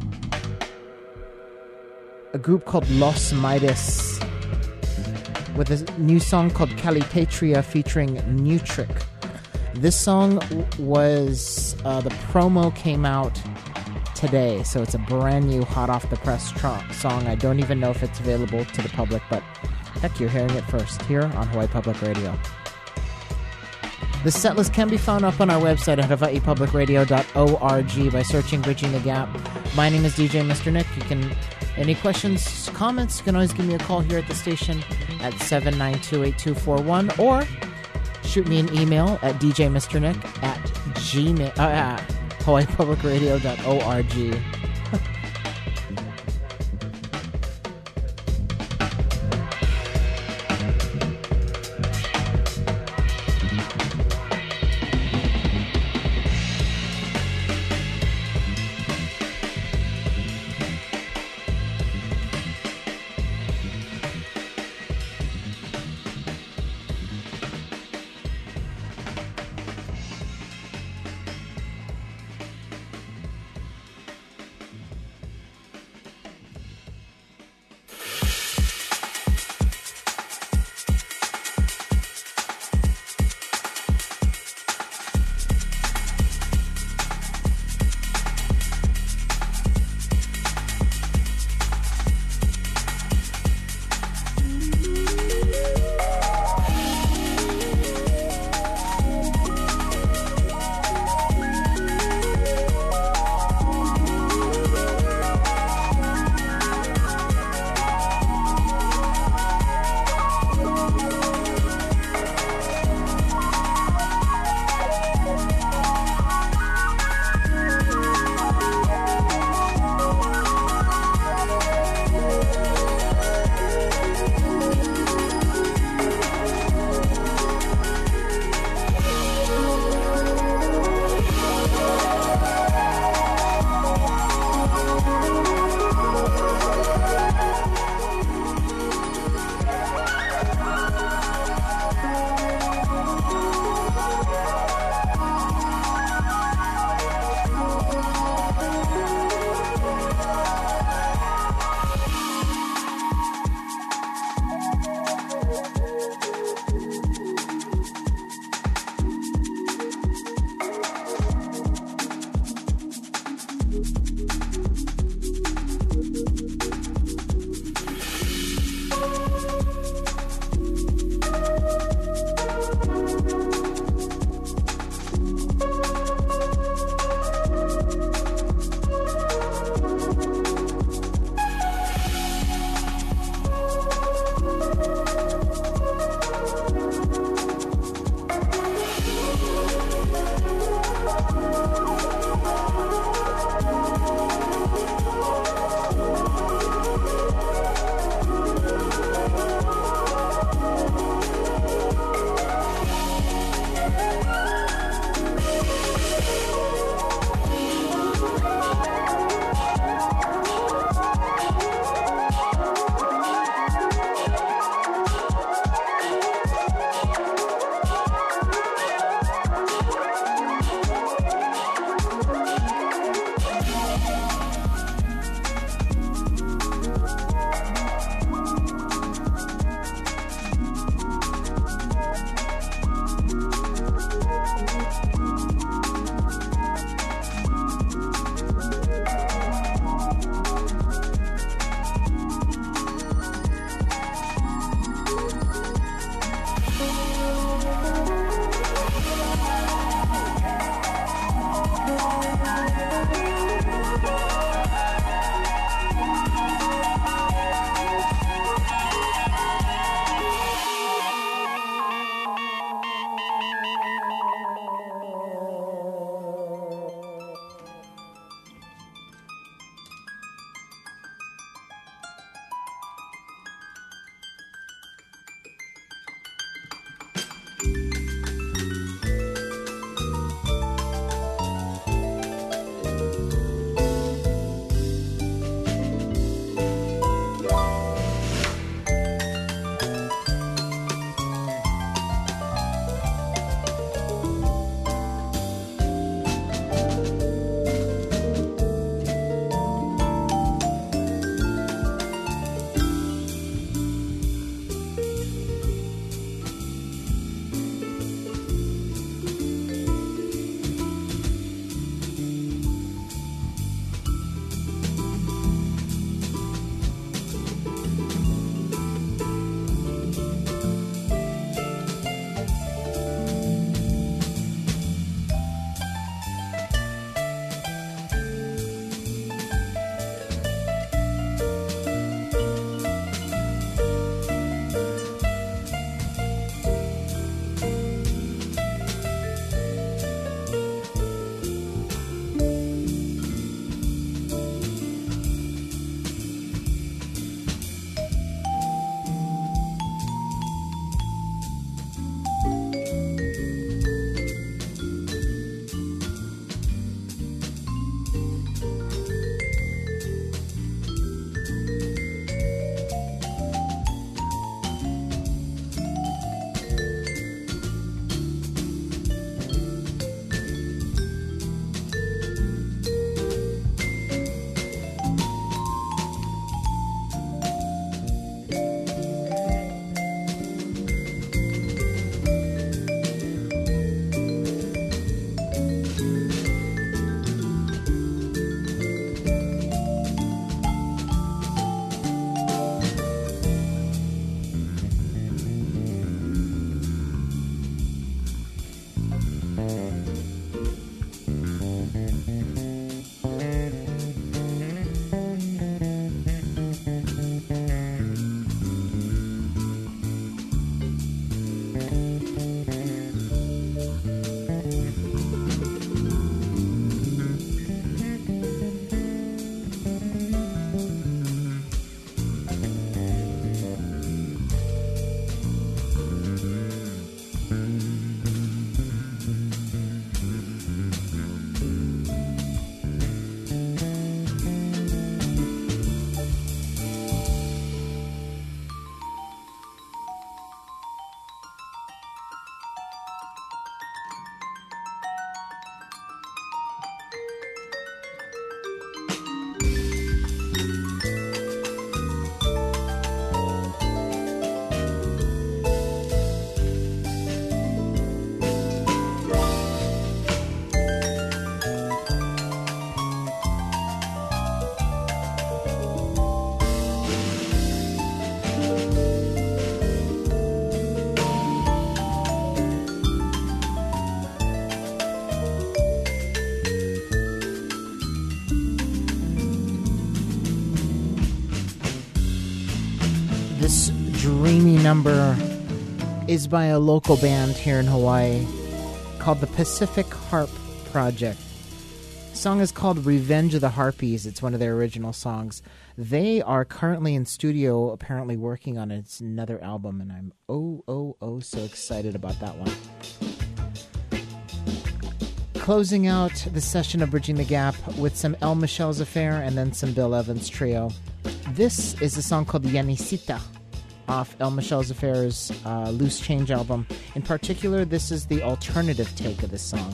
a group called Los Midas with a new song called Calipatria featuring Nutric. This song was, uh, the promo came out today, so it's a brand new hot off the press tr- song. I don't even know if it's available to the public, but heck, you're hearing it first here on Hawaii Public Radio. The setlist can be found up on our website at hawaii public radio dot org by searching Bridging the Gap. My name is D J Mister Nick. You can, any questions, comments, you can always give me a call here at the station at seven nine two, eight two four one, or shoot me an email at djmisternick at gmail, uh, at hawaii public radio dot org. This dreamy number is by a local band here in Hawaii called the Pacific Harp Project. The song is called Revenge of the Harpies. It's one of their original songs. They are currently in studio, apparently working on its another album, and I'm oh, oh, oh so excited about that one. Closing out the session of Bridging the Gap with some El Michelle's Affair and then some Bill Evans Trio. This is a song called Yanisita off El Michelle's Affair's uh, Loose Change album. In particular, this is the alternative take of this song.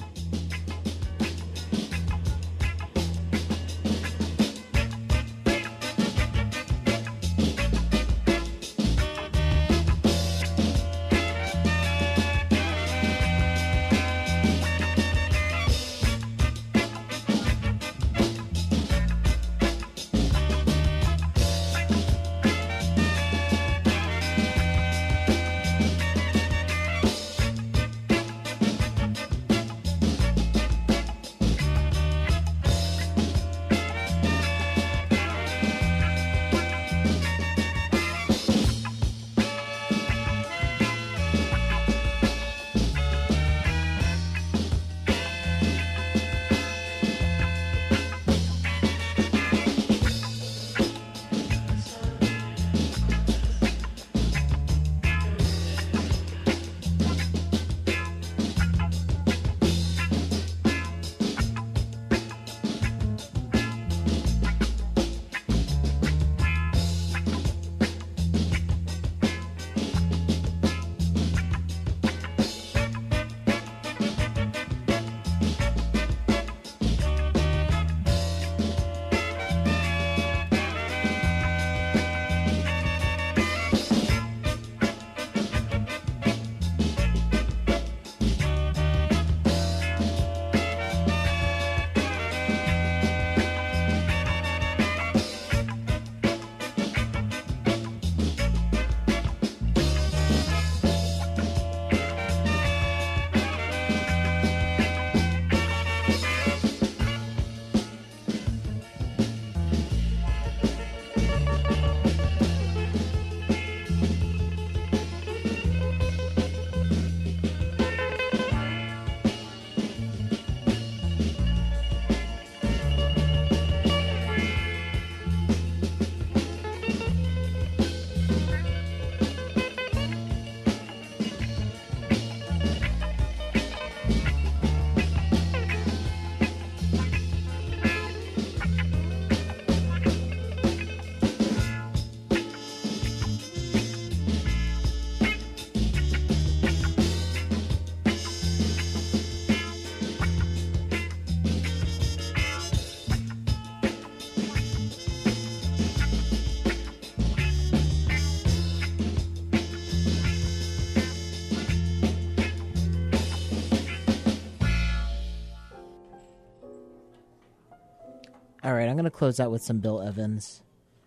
All right, I'm going to close out with some Bill Evans.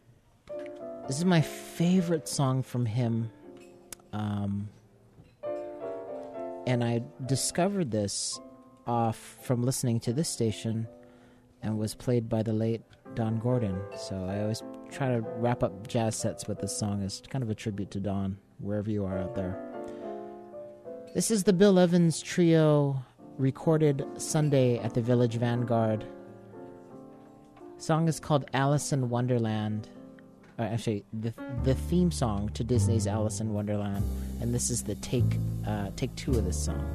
This is my favorite song from him. Um, and I discovered this off from listening to this station and was played by the late Don Gordon. So I always try to wrap up jazz sets with this song as kind of a tribute to Don, wherever you are out there. This is the Bill Evans Trio, recorded Sunday at the Village Vanguard. The song is called Alice in Wonderland. Uh, actually, the the theme song to Disney's Alice in Wonderland, and this is the take uh, take two of this song.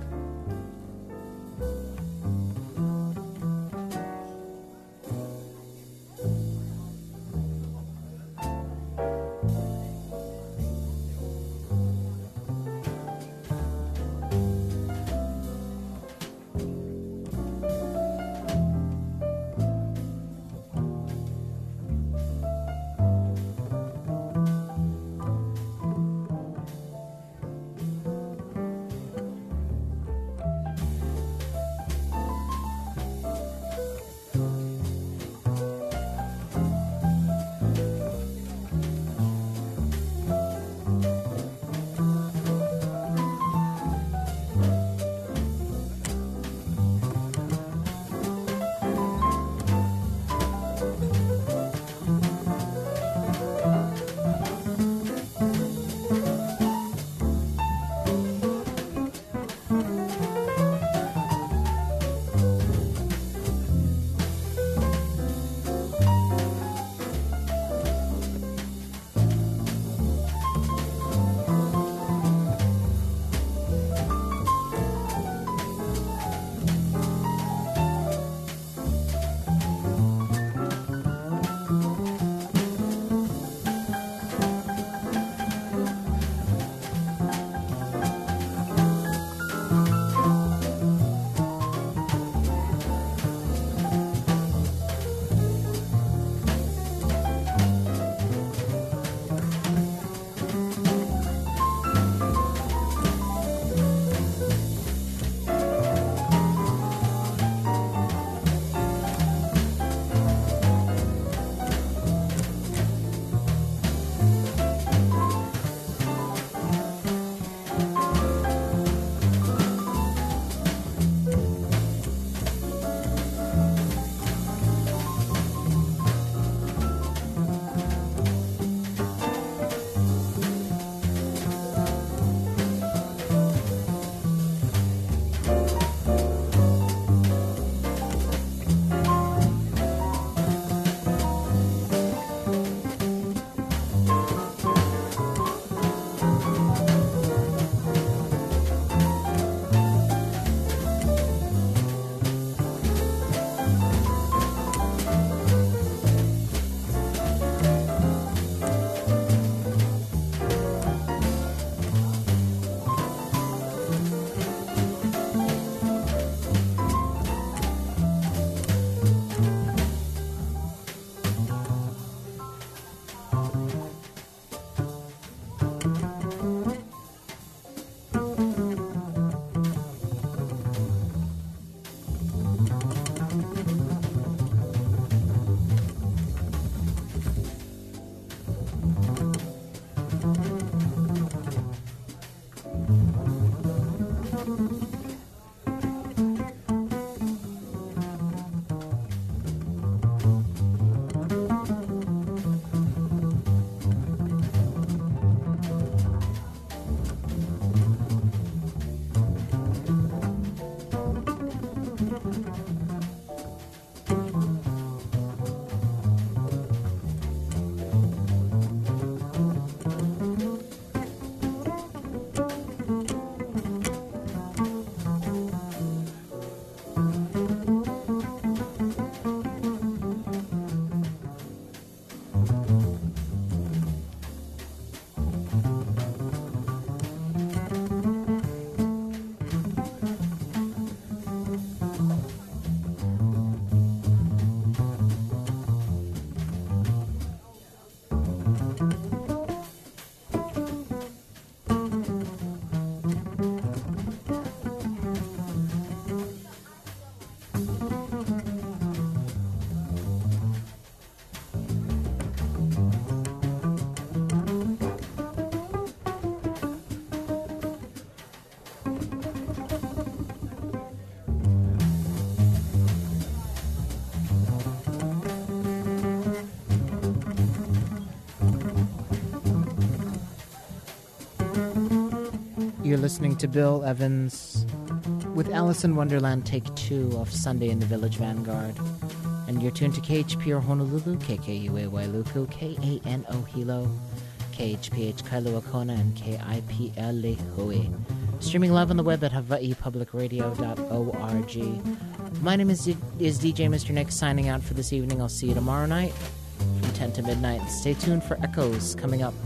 You're listening to Bill Evans with Alice in Wonderland Take Two of Sunday in the Village Vanguard. And you're tuned to K H P R Honolulu, K K U A Wailuku, K A N O Hilo, K H P H Kailua Kona, and K I P L Hui. Streaming live on the web at hawaii public radio dot org. My name is, is D J Mister Nick, signing out for this evening. I'll see you tomorrow night from ten to midnight. Stay tuned for Echoes coming up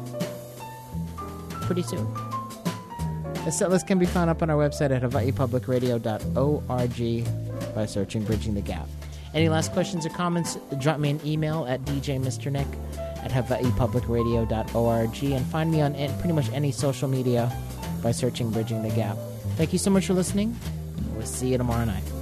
pretty soon. The set list can be found up on our website at hawaii public radio dot org by searching Bridging the Gap. Any last questions or comments, drop me an email at d j mister nick at hawaii public radio dot org, and find me on pretty much any social media by searching Bridging the Gap. Thank you so much for listening. We'll see you tomorrow night.